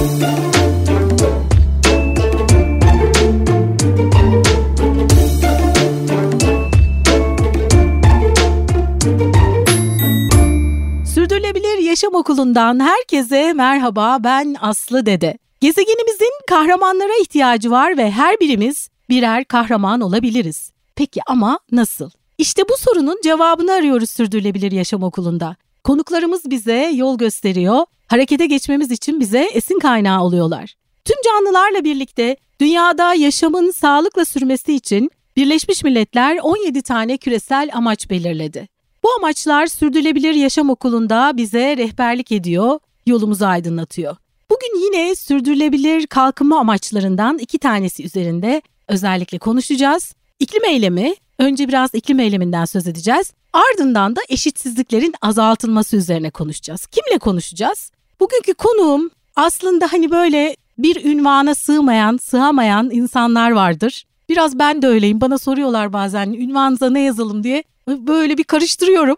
Sürdürülebilir Yaşam Okulu'ndan herkese merhaba, ben Aslı Dede. Gezegenimizin kahramanlara ihtiyacı var ve her birimiz birer kahraman olabiliriz. Peki ama nasıl? İşte bu sorunun cevabını arıyoruz Sürdürülebilir Yaşam Okulu'nda. Konuklarımız bize yol gösteriyor, harekete geçmemiz için bize esin kaynağı oluyorlar. Tüm canlılarla birlikte dünyada yaşamın sağlıkla sürmesi için Birleşmiş Milletler 17 tane küresel amaç belirledi. Bu amaçlar Sürdürülebilir Yaşam Okulu'nda bize rehberlik ediyor, yolumuzu aydınlatıyor. Bugün yine sürdürülebilir kalkınma amaçlarından 2 tanesi üzerinde özellikle konuşacağız. İklim eylemi, önce biraz iklim eyleminden söz edeceğiz. Ardından da eşitsizliklerin azaltılması üzerine konuşacağız. Kimle konuşacağız? Bugünkü konuğum aslında böyle bir ünvana sığamayan insanlar vardır. Biraz ben de öyleyim. Bana soruyorlar bazen ünvanınıza ne yazalım diye. Böyle bir karıştırıyorum.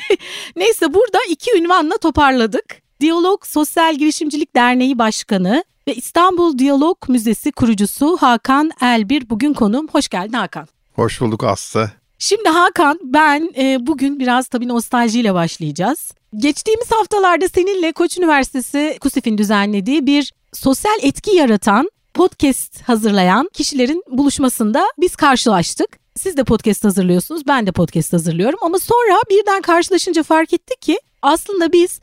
Neyse, burada 2 ünvanla toparladık. Diyalog Sosyal Girişimcilik Derneği Başkanı ve İstanbul Diyalog Müzesi kurucusu Hakan Elbir bugün konuğum. Hoş geldin Hakan. Hoş bulduk Aslı. Şimdi Hakan, ben bugün biraz tabii nostaljiyle başlayacağız. Geçtiğimiz haftalarda seninle Koç Üniversitesi KUSİF'in düzenlediği bir sosyal etki yaratan podcast hazırlayan kişilerin buluşmasında biz karşılaştık. Siz de podcast hazırlıyorsunuz, ben de podcast hazırlıyorum ama sonra birden karşılaşınca fark ettik ki aslında biz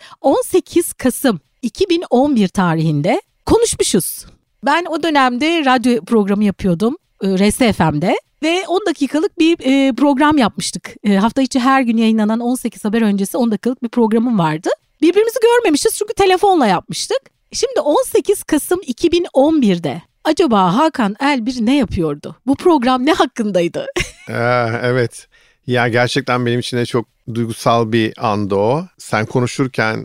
18 Kasım 2011 tarihinde konuşmuşuz. Ben o dönemde radyo programı yapıyordum RSFM'de ve 10 dakikalık bir program yapmıştık. Hafta içi her gün yayınlanan 18 haber öncesi 10 dakikalık bir programım vardı. Birbirimizi görmemişiz çünkü telefonla yapmıştık. Şimdi 18 Kasım 2011'de acaba Hakan Elbir ne yapıyordu? Bu program ne hakkındaydı? Evet. Ya gerçekten benim için de çok duygusal bir andı o. Sen konuşurken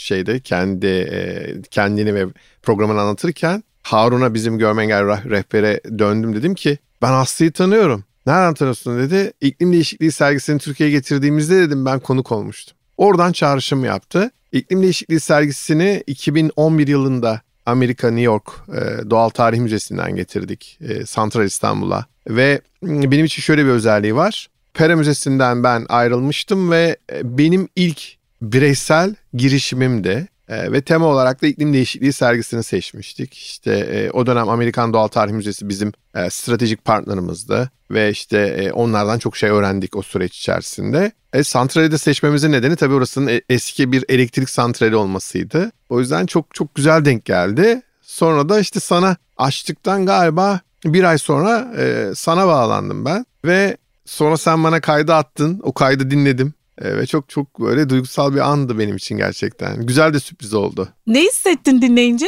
kendini ve programını anlatırken Harun'a, bizim görme engelli rehbere döndüm, dedim ki ben Aslı'yı tanıyorum. Nereden tanıyorsun dedi. İklim değişikliği sergisini Türkiye'ye getirdiğimizde dedim ben konuk olmuştum. Oradan çağrışım yaptı. İklim değişikliği sergisini 2011 yılında Amerika, New York Doğal Tarih Müzesi'nden getirdik Santral İstanbul'a. Ve benim için şöyle bir özelliği var. Pera Müzesi'nden ben ayrılmıştım ve benim ilk bireysel girişimimdi. Ve tema olarak da iklim değişikliği sergisini seçmiştik. İşte o dönem Amerikan Doğal Tarih Müzesi bizim stratejik partnerımızdı. Ve onlardan çok şey öğrendik o süreç içerisinde. Santrali de seçmemizin nedeni tabii orasının eski bir elektrik santrali olmasıydı. O yüzden çok çok güzel denk geldi. Sonra da sana açtıktan galiba 1 ay sonra sana bağlandım ben. Ve sonra sen bana kaydı attın. O kaydı dinledim. Ve çok çok böyle duygusal bir andı benim için gerçekten. Güzel de sürpriz oldu. Ne hissettin dinleyince?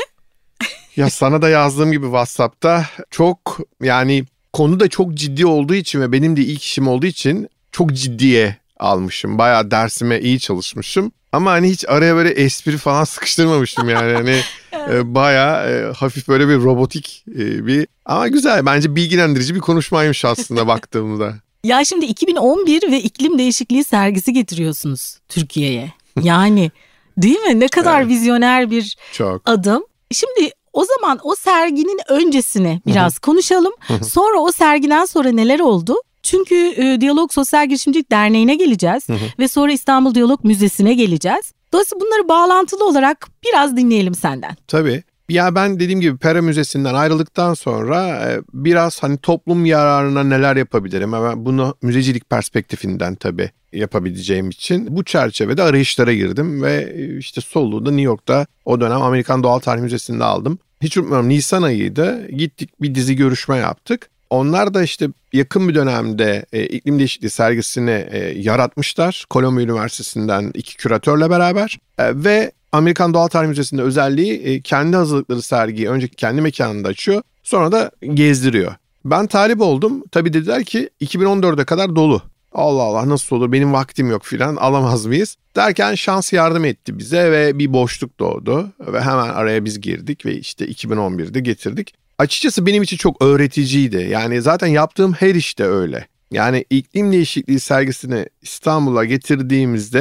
Ya sana da yazdığım gibi WhatsApp'ta çok konu da çok ciddi olduğu için ve benim de ilk işim olduğu için çok ciddiye almışım. Bayağı dersime iyi çalışmışım. Ama hiç araya böyle espri falan sıkıştırmamıştım yani. Bayağı hafif böyle bir robotik ama güzel, bence bilgilendirici bir konuşmaymış aslında baktığımda. Ya şimdi 2011 ve iklim değişikliği sergisi getiriyorsunuz Türkiye'ye. Yani değil mi? Ne kadar vizyoner bir adım. Şimdi o zaman o serginin öncesini biraz konuşalım. Sonra o sergiden sonra neler oldu? Çünkü Diyalog Sosyal Girişimcilik Derneği'ne geleceğiz ve sonra İstanbul Diyalog Müzesi'ne geleceğiz. Dolayısıyla bunları bağlantılı olarak biraz dinleyelim senden. Tabii. Ya ben dediğim gibi Pera Müzesi'nden ayrıldıktan sonra biraz toplum yararına neler yapabilirim? Ama bunu müzecilik perspektifinden tabii yapabileceğim için bu çerçevede arayışlara girdim ve soluğu da New York'ta o dönem Amerikan Doğal Tarih Müzesi'nde aldım. Hiç unutmuyorum, Nisan ayıydı, gittik bir dizi görüşme yaptık. Onlar da yakın bir dönemde iklim değişikliği sergisini yaratmışlar. Columbia Üniversitesi'nden 2 küratörle beraber ve Amerikan Doğal Tarih Müzesi'nde özelliği kendi hazırlıkları sergiyi önce kendi mekanında açıyor, sonra da gezdiriyor. Ben talip oldum. Tabii dediler ki 2014'e kadar dolu. Allah Allah, nasıl olur, benim vaktim yok filan, alamaz mıyız? Derken şans yardım etti bize ve bir boşluk doğdu. Ve hemen araya biz girdik ve 2011'de getirdik. Açıkçası benim için çok öğreticiydi. Yani zaten yaptığım her işte öyle. Yani iklim değişikliği sergisini İstanbul'a getirdiğimizde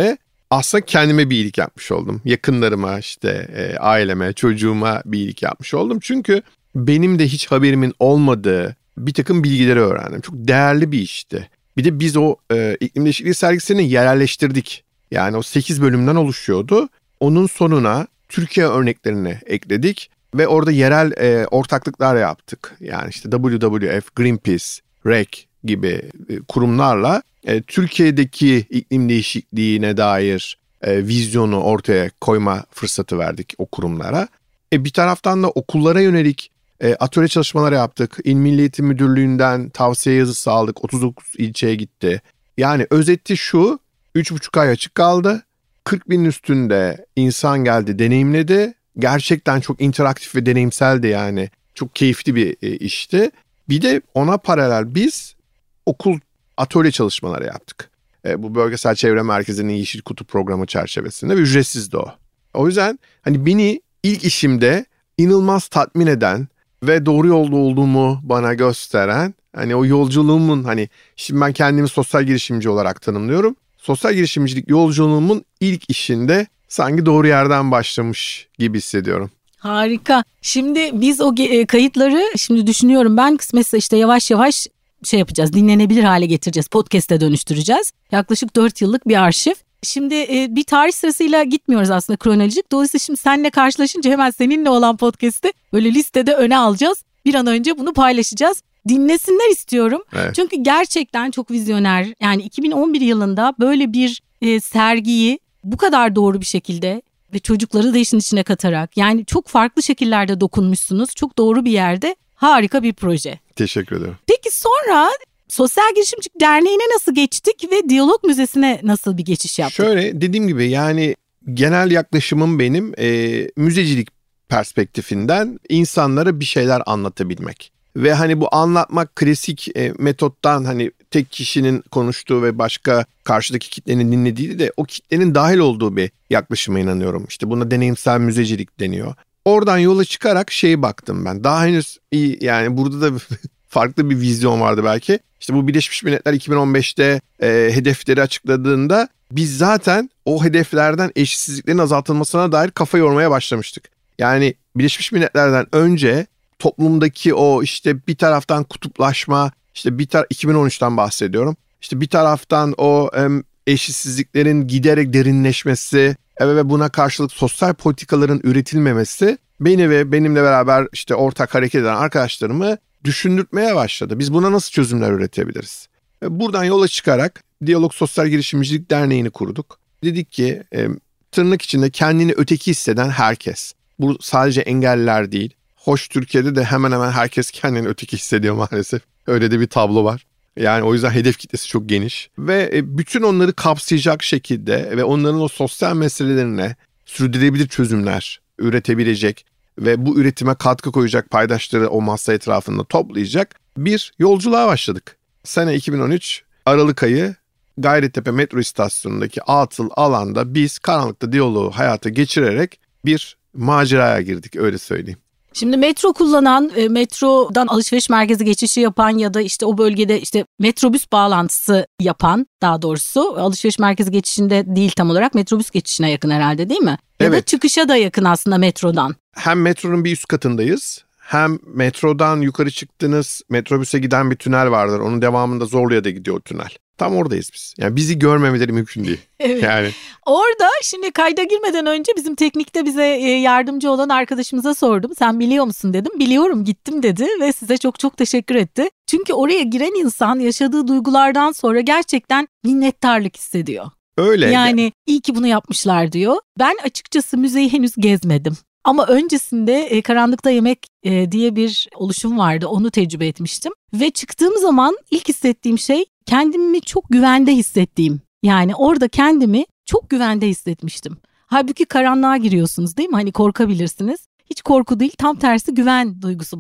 aslında kendime bir iyilik yapmış oldum. Yakınlarıma, işte aileme, çocuğuma bir iyilik yapmış oldum. Çünkü benim de hiç haberimin olmadığı bir takım bilgileri öğrendim. Çok değerli bir işti. Bir de biz o iklim değişikliği sergisini yerelleştirdik. Yani o 8 bölümden oluşuyordu. Onun sonuna Türkiye örneklerini ekledik ve orada yerel ortaklıklar yaptık. Yani işte WWF, Greenpeace, REC gibi kurumlarla Türkiye'deki iklim değişikliğine dair vizyonu ortaya koyma fırsatı verdik o kurumlara. Bir taraftan da okullara yönelik atölye çalışmaları yaptık. İl Milli Eğitim Müdürlüğü'nden tavsiye yazısı aldık. 39 ilçeye gitti. Yani özeti şu, 3,5 ay açık kaldı. 40 binin üstünde insan geldi, deneyimledi. Gerçekten çok interaktif ve deneyimseldi yani. Çok keyifli bir işti. Bir de ona paralel biz okul atölye çalışmaları yaptık. Bu Bölgesel Çevre Merkezi'nin Yeşil Kutu programı çerçevesinde ve ücretsizdi o. O yüzden hani beni ilk işimde inanılmaz tatmin eden ve doğru yolda olduğumu bana gösteren, hani o yolculuğumun, hani şimdi ben kendimi sosyal girişimci olarak tanımlıyorum. Sosyal girişimcilik yolculuğumun ilk işinde sanki doğru yerden başlamış gibi hissediyorum. Harika. Şimdi biz o kayıtları şimdi düşünüyorum ben, kısmetse işte yavaş yavaş şey yapacağız, dinlenebilir hale getireceğiz, podcast'e dönüştüreceğiz. Yaklaşık 4 yıllık bir arşiv. Şimdi bir tarih sırasıyla gitmiyoruz aslında, kronolojik. Dolayısıyla şimdi seninle karşılaşınca hemen seninle olan podcast'i böyle listede öne alacağız. Bir an önce bunu paylaşacağız. Dinlesinler istiyorum. Evet. Çünkü gerçekten çok vizyoner. Yani 2011 yılında böyle bir sergiyi bu kadar doğru bir şekilde ve çocukları da işin içine katarak, yani çok farklı şekillerde dokunmuşsunuz. Çok doğru bir yerde. Harika bir proje. Teşekkür ederim. Peki sonra Sosyal Girişimcilik Derneği'ne nasıl geçtik ve Diyalog Müzesi'ne nasıl bir geçiş yaptık? Şöyle, dediğim gibi yani genel yaklaşımım benim müzecilik perspektifinden insanlara bir şeyler anlatabilmek. Ve hani bu anlatmak klasik metottan, hani tek kişinin konuştuğu ve başka karşıdaki kitlenin dinlediği de o kitlenin dahil olduğu bir yaklaşıma inanıyorum. İşte buna deneyimsel müzecilik deniyor. Oradan yola çıkarak baktım ben. Daha henüz iyi, yani burada da farklı bir vizyon vardı belki. İşte bu Birleşmiş Milletler 2015'te hedefleri açıkladığında biz zaten o hedeflerden eşitsizliklerin azaltılmasına dair kafa yormaya başlamıştık. Yani Birleşmiş Milletler'den önce toplumdaki o işte bir taraftan kutuplaşma, işte 2013'ten bahsediyorum. İşte bir taraftan o eşitsizliklerin giderek derinleşmesi ve buna karşılık sosyal politikaların üretilmemesi beni ve benimle beraber işte ortak hareket eden arkadaşlarımı düşündürtmeye başladı. Biz buna nasıl çözümler üretebiliriz? Buradan yola çıkarak Diyalog Sosyal Girişimcilik Derneği'ni kurduk. Dedik ki tırnak içinde kendini öteki hisseden herkes. Bu sadece engelliler değil. Hoş, Türkiye'de de hemen hemen herkes kendini öteki hissediyor maalesef. Öyle de bir tablo var. Yani o yüzden hedef kitlesi çok geniş. Ve bütün onları kapsayacak şekilde ve onların o sosyal meselelerine sürdürülebilir çözümler üretebilecek ve bu üretime katkı koyacak paydaşları o masa etrafında toplayacak bir yolculuğa başladık. Sene 2013 Aralık ayı Gayrettepe metro istasyonundaki atıl alanda biz karanlıkta diyaloğu hayata geçirerek bir maceraya girdik, öyle söyleyeyim. Şimdi metro kullanan, metrodan alışveriş merkezi geçişi yapan ya da işte o bölgede işte metrobüs bağlantısı yapan, daha doğrusu alışveriş merkezi geçişinde değil, tam olarak metrobüs geçişine yakın herhalde, değil mi? Ya Evet. da çıkışa da yakın aslında metrodan. Hem metronun bir üst katındayız, hem metrodan yukarı çıktığınız metrobüse giden bir tünel vardır. Onun devamında Zorlu'ya da gidiyor o tünel. Tam oradayız biz. Yani bizi görmemeleri mümkün değil. Evet. Yani Orada şimdi kayda girmeden önce bizim teknikte bize yardımcı olan arkadaşımıza sordum. Sen biliyor musun dedim. Biliyorum, gittim dedi ve size çok çok teşekkür etti. Çünkü oraya giren insan yaşadığı duygulardan sonra gerçekten minnettarlık hissediyor. öyle. Yani iyi ki bunu yapmışlar diyor. Ben açıkçası müzeyi henüz gezmedim. Ama öncesinde Karanlıkta Yemek diye bir oluşum vardı. Onu tecrübe etmiştim. Ve çıktığım zaman ilk hissettiğim şey kendimi çok güvende hissettiğim. Yani orada kendimi çok güvende hissetmiştim. Halbuki karanlığa giriyorsunuz, değil mi? Hani korkabilirsiniz. Hiç korku değil, tam tersi güven duygusu bana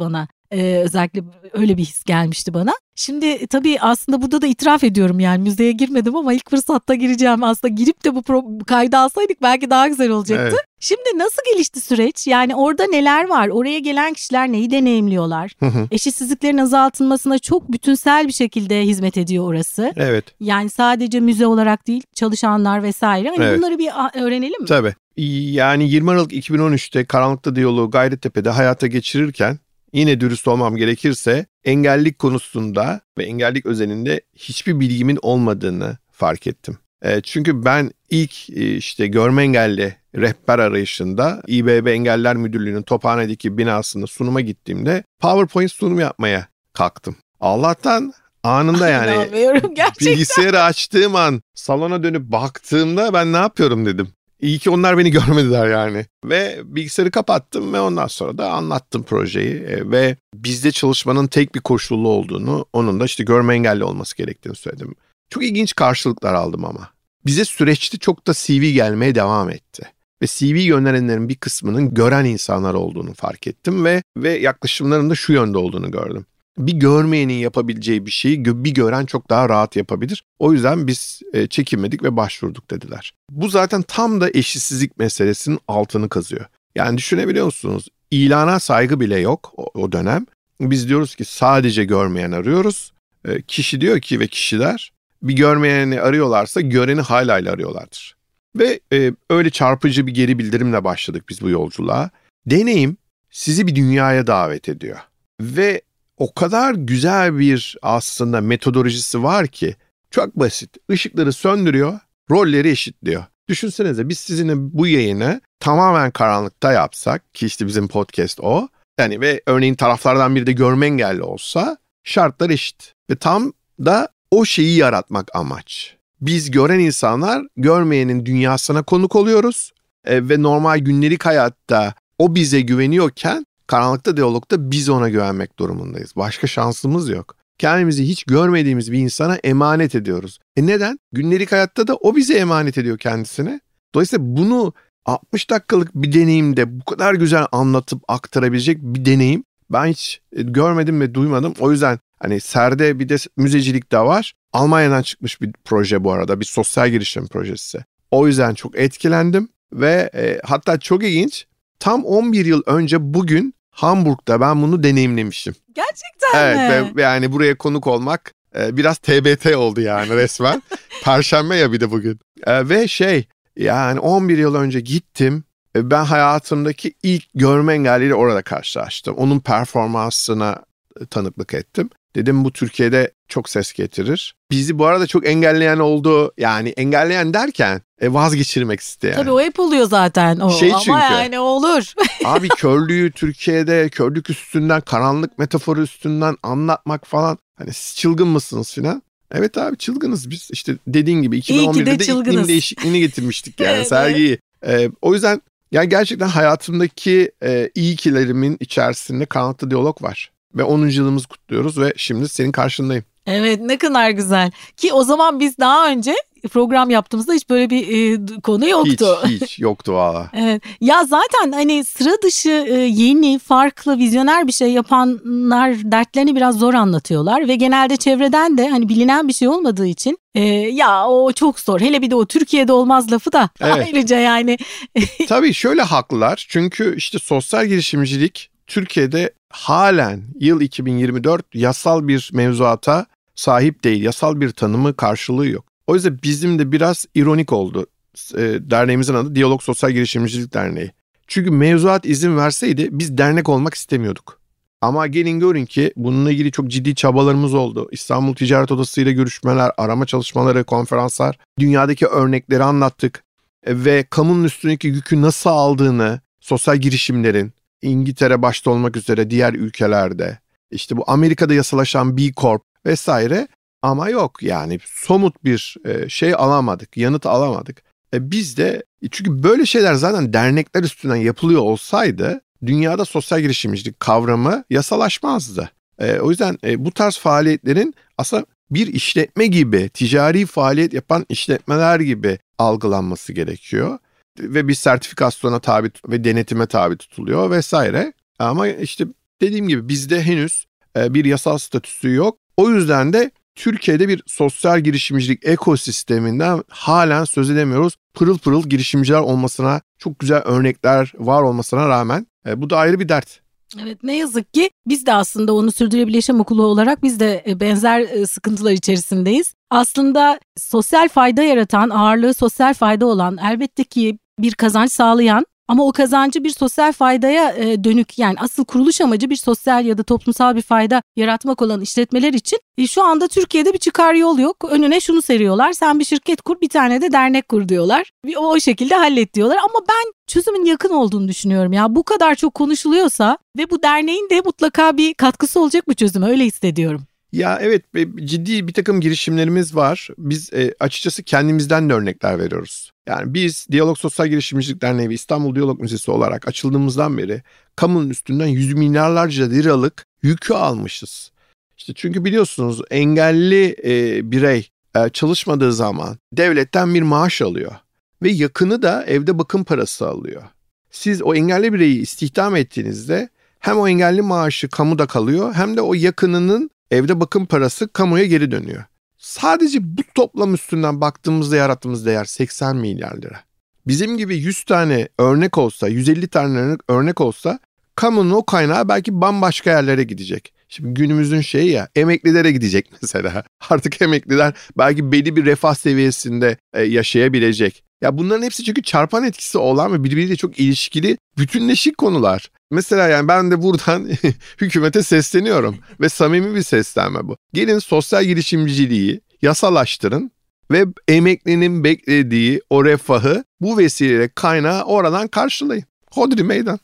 Özellikle öyle bir his gelmişti bana. Şimdi tabii aslında burada da itiraf ediyorum, yani müzeye girmedim ama ilk fırsatta gireceğim. Aslında girip de bu kaydı alsaydık belki daha güzel olacaktı. Evet. Şimdi nasıl gelişti süreç? Yani orada neler var? Oraya gelen kişiler neyi deneyimliyorlar? Eşitsizliklerin azaltılmasına çok bütünsel bir şekilde hizmet ediyor orası. Evet. Yani sadece müze olarak değil, çalışanlar vesaire. Hani Evet. bunları bir öğrenelim mi? Tabii. Yani 20 Aralık 2013'te Karanlıkta Diyaloğu Gayrettepe'de hayata geçirirken yine dürüst olmam gerekirse engellilik konusunda ve engellilik özelinde hiçbir bilgimin olmadığını fark ettim. Çünkü ben ilk işte görme engelli rehber arayışında İBB Engelliler Müdürlüğü'nün Tophane'deki binasında sunuma gittiğimde PowerPoint sunum yapmaya kalktım. Allah'tan anında yani İnanmıyorum gerçekten. bilgisayarı açtığım an salona dönüp baktığımda ben ne yapıyorum dedim. İyi ki onlar beni görmediler yani. Ve bilgisayarı kapattım ve ondan sonra da anlattım projeyi. Ve bizde çalışmanın tek bir koşulu olduğunu, onun da işte görme engelli olması gerektiğini söyledim. Çok ilginç karşılıklar aldım ama. Bize süreçte çok da CV gelmeye devam etti. Ve CV gönderenlerin bir kısmının gören insanlar olduğunu fark ettim ve yaklaşımlarının da şu yönde olduğunu gördüm. Bir görmeyenin yapabileceği bir şeyi bir gören çok daha rahat yapabilir. O yüzden biz çekinmedik ve başvurduk dediler. Bu zaten tam da eşitsizlik meselesinin altını kazıyor. Yani düşünebiliyor musunuz? İlana saygı bile yok o dönem. Biz diyoruz ki sadece görmeyen arıyoruz. Kişi diyor ki ve kişiler bir görmeyeni arıyorlarsa göreni hala arıyorlardır. Ve öyle çarpıcı bir geri bildirimle başladık biz bu yolculuğa. Deneyim sizi bir dünyaya davet ediyor. Ve o kadar güzel bir aslında metodolojisi var ki çok basit. Işıkları söndürüyor, rolleri eşitliyor. Düşünsenize biz sizinle bu yayını tamamen karanlıkta yapsak ki işte bizim podcast o. Yani ve örneğin taraflardan biri de görme engelli olsa şartlar eşit. Ve tam da o şeyi yaratmak amaç. Biz gören insanlar görmeyenin dünyasına konuk oluyoruz ve normal gündelik hayatta o bize güveniyorken Karanlıkta Diyalog'da biz ona güvenmek durumundayız. Başka şansımız yok. Kendimizi hiç görmediğimiz bir insana emanet ediyoruz. Neden? Gündelik hayatta da o bize emanet ediyor kendisine. Dolayısıyla bunu 60 dakikalık bir deneyimde bu kadar güzel anlatıp aktarabilecek bir deneyim ben hiç görmedim ve duymadım. O yüzden hani Serde bir de müzecilik de var. Almanya'dan çıkmış bir proje bu arada. Bir sosyal girişim projesi. O yüzden çok etkilendim ve hatta çok ilginç. Tam 11 yıl önce bugün Hamburg'da ben bunu deneyimlemişim. Gerçekten mi? Evet ve yani buraya konuk olmak biraz TBT oldu yani resmen. Perşembe ya bir de bugün. Ve yani 11 yıl önce gittim. Ben hayatımdaki ilk görme engelliyle orada karşılaştım. Onun performansına tanıklık ettim. Dedim bu Türkiye'de çok ses getirir. Bizi bu arada çok engelleyen oldu. Yani engelleyen derken vazgeçirmek isteyen. Tabii o hep oluyor zaten o. Ama çünkü, yani olur. Abi körlüğü Türkiye'de körlük üstünden, karanlık metaforu üstünden anlatmak falan. Hani siz çılgın mısınız filan? Evet abi çılgınız biz. İşte dediğin gibi 2011'de de iklim değişikliğini getirmiştik yani evet. Sergiyi. O yüzden yani gerçekten hayatımdaki iyi kilerimin içerisinde Karanlıkta Diyalog var. Ve 10. yılımızı kutluyoruz ve şimdi senin karşındayım. Evet ne kadar güzel. Ki o zaman biz daha önce program yaptığımızda hiç böyle bir konu yoktu. Hiç yoktu valla. Evet. Ya zaten hani sıra dışı yeni, farklı, vizyoner bir şey yapanlar dertlerini biraz zor anlatıyorlar. Ve genelde çevreden de hani bilinen bir şey olmadığı için ya o çok zor. Hele bir de o Türkiye'de olmaz lafı da evet. Ayrıca yani. Tabii şöyle haklılar. Çünkü işte sosyal girişimcilik Türkiye'de halen yıl 2024 yasal bir mevzuata sahip değil. Yasal bir tanımı karşılığı yok. O yüzden bizim de biraz ironik oldu. Derneğimizin adı Diyalog Sosyal Girişimcilik Derneği. Çünkü mevzuat izin verseydi biz dernek olmak istemiyorduk. Ama gelin görün ki bununla ilgili çok ciddi çabalarımız oldu. İstanbul Ticaret Odası ile görüşmeler, arama çalışmaları, konferanslar, dünyadaki örnekleri anlattık. Ve kamunun üstündeki yükü nasıl aldığını sosyal girişimlerin, İngiltere başta olmak üzere diğer ülkelerde, işte bu Amerika'da yasalaşan B Corp vesaire ama yok yani somut bir şey alamadık, yanıt alamadık. Biz de çünkü böyle şeyler zaten dernekler üstünden yapılıyor olsaydı dünyada sosyal girişimcilik kavramı yasalaşmazdı. O yüzden bu tarz faaliyetlerin aslında bir işletme gibi, ticari faaliyet yapan işletmeler gibi algılanması gerekiyor. Ve bir sertifikasyona tabi ve denetime tabi tutuluyor vesaire. Ama işte dediğim gibi bizde henüz bir yasal statüsü yok. O yüzden de Türkiye'de bir sosyal girişimcilik ekosisteminden halen söz edemiyoruz. Pırıl pırıl girişimciler olmasına, çok güzel örnekler var olmasına rağmen bu da ayrı bir dert. Evet, ne yazık ki biz de aslında onu Sürdürülebilir Yaşam Okulu olarak biz de benzer sıkıntılar içerisindeyiz. Aslında sosyal fayda yaratan, ağırlığı sosyal fayda olan, elbette ki bir kazanç sağlayan ama o kazancı bir sosyal faydaya dönük, yani asıl kuruluş amacı bir sosyal ya da toplumsal bir fayda yaratmak olan işletmeler için şu anda Türkiye'de bir çıkar yol yok. Önüne şunu seriyorlar: sen bir şirket kur, bir tane de dernek kur diyorlar. O şekilde hallet diyorlar ama ben çözümün yakın olduğunu düşünüyorum. Ya bu kadar çok konuşuluyorsa ve bu derneğin de mutlaka bir katkısı olacak bu çözüme, öyle hissediyorum. Ya evet, ciddi bir takım girişimlerimiz var. Biz açıkçası kendimizden de örnekler veriyoruz. Yani biz Diyalog Sosyal Girişimcilik Derneği ve İstanbul Diyalog Müzesi olarak açıldığımızdan beri kamunun üstünden yüz milyarlarca liralık yükü almışız. İşte çünkü biliyorsunuz engelli birey çalışmadığı zaman devletten bir maaş alıyor ve yakını da evde bakım parası alıyor. Siz o engelli bireyi istihdam ettiğinizde hem o engelli maaşı kamuda kalıyor hem de o yakınının evde bakım parası kamuya geri dönüyor. Sadece bu toplam üstünden baktığımızda yarattığımız değer 80 milyar lira. Bizim gibi 100 tane örnek olsa, 150 tane örnek olsa kamunun o kaynağı belki bambaşka yerlere gidecek. Şimdi günümüzün şeyi ya, emeklilere gidecek mesela. Artık emekliler belki belli bir refah seviyesinde yaşayabilecek. Ya bunların hepsi çünkü çarpan etkisi olan ve birbiriyle çok ilişkili, bütünleşik konular. Mesela yani ben de buradan hükümete sesleniyorum ve samimi bir seslenme bu. Gelin sosyal girişimciliği yasalaştırın ve emeklinin beklediği o refahı bu vesileyle kaynağı oradan karşılayın. Hodri meydan.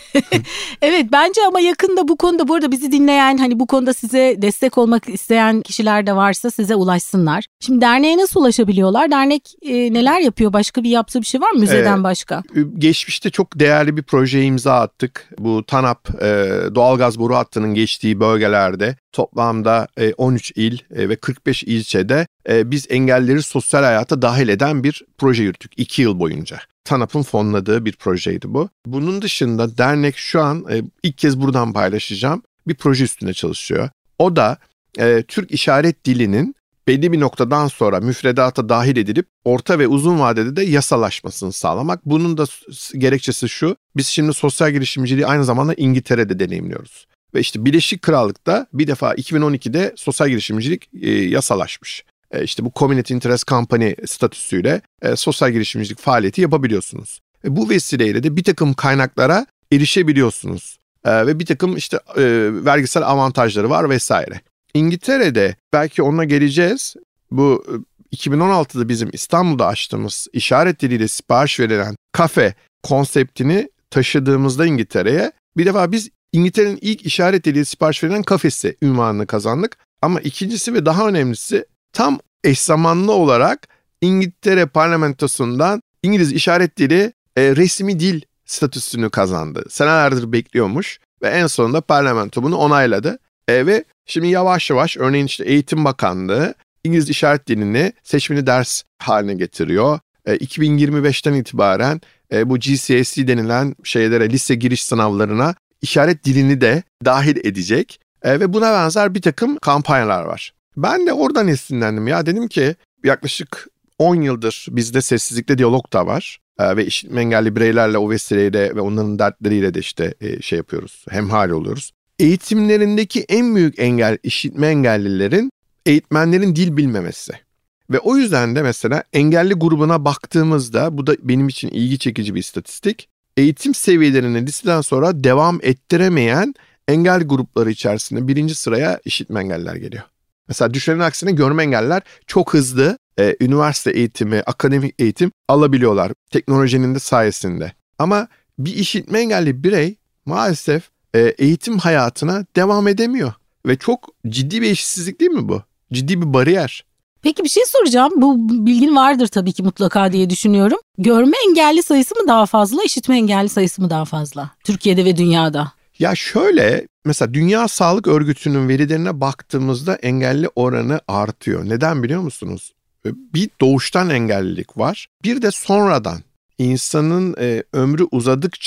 Evet, bence ama yakında bu konuda, bu arada bizi dinleyen, hani bu konuda size destek olmak isteyen kişiler de varsa size ulaşsınlar. Şimdi derneğe nasıl ulaşabiliyorlar? Dernek neler yapıyor? Başka bir yaptığı bir şey var mı müzeden başka? Geçmişte çok değerli bir projeye imza attık. Bu TANAP doğalgaz boru hattının geçtiği bölgelerde toplamda 13 il ve 45 ilçede biz engellileri sosyal hayata dahil eden bir proje yürüttük 2 yıl boyunca. TANAP'ın fonladığı bir projeydi bu. Bunun dışında dernek şu an ilk kez buradan paylaşacağım bir proje üstünde çalışıyor. O da Türk İşaret Dili'nin belli bir noktadan sonra müfredata dahil edilip orta ve uzun vadede de yasalaşmasını sağlamak. Bunun da gerekçesi şu: biz şimdi sosyal girişimciliği aynı zamanda İngiltere'de deneyimliyoruz. Ve işte Birleşik Krallık'ta bir defa 2012'de sosyal girişimcilik yasalaşmış. İşte bu Community Interest Company statüsüyle sosyal girişimcilik faaliyeti yapabiliyorsunuz. Bu vesileyle de bir takım kaynaklara erişebiliyorsunuz. Ve bir takım işte vergisel avantajları var vesaire. İngiltere'de, belki ona geleceğiz, bu 2016'da bizim İstanbul'da açtığımız işaret diliyle sipariş verilen kafe konseptini taşıdığımızda İngiltere'ye, bir defa biz İngiltere'nin ilk işaret diliyle sipariş verilen kafesi unvanını kazandık. Ama ikincisi ve daha önemlisi, tam eş zamanlı olarak İngiltere parlamentosundan İngiliz işaret dili resmi dil statüsünü kazandı. Senelerdir bekliyormuş ve en sonunda parlamento bunu onayladı. Ve şimdi yavaş yavaş, örneğin işte Eğitim Bakanlığı İngiliz işaret dilini seçmeli ders haline getiriyor. 2025'ten itibaren bu GCSE denilen şeylere, lise giriş sınavlarına işaret dilini de dahil edecek. Ve buna benzer bir takım kampanyalar var. Ben de oradan esinlendim ya, dedim ki yaklaşık 10 yıldır bizde sessizlikle diyalog da var. Ve işitme engelli bireylerle o vesileyle ve onların dertleriyle de işte şey yapıyoruz, hemhal oluyoruz. Eğitimlerindeki en büyük engel işitme engellilerin, eğitmenlerin dil bilmemesi. Ve o yüzden de mesela engelli grubuna baktığımızda, bu da benim için ilgi çekici bir istatistik, eğitim seviyelerini liseden sonra devam ettiremeyen engel grupları içerisinde birinci sıraya işitme engelliler geliyor. Mesela düşünenin aksine görme engelliler çok hızlı üniversite eğitimi, akademik eğitim alabiliyorlar teknolojinin de sayesinde. Ama bir işitme engelli birey maalesef eğitim hayatına devam edemiyor. Ve çok ciddi bir eşitsizlik değil mi bu? Ciddi bir bariyer. Peki bir şey soracağım. Bu bilgin vardır tabii ki mutlaka diye düşünüyorum. Görme engelli sayısı mı daha fazla, işitme engelli sayısı mı daha fazla? Türkiye'de ve dünyada. Ya şöyle, mesela Dünya Sağlık Örgütü'nün verilerine baktığımızda engelli oranı artıyor. Neden biliyor musunuz? Bir doğuştan engellilik var. Bir de sonradan insanın ömrü uzadıkça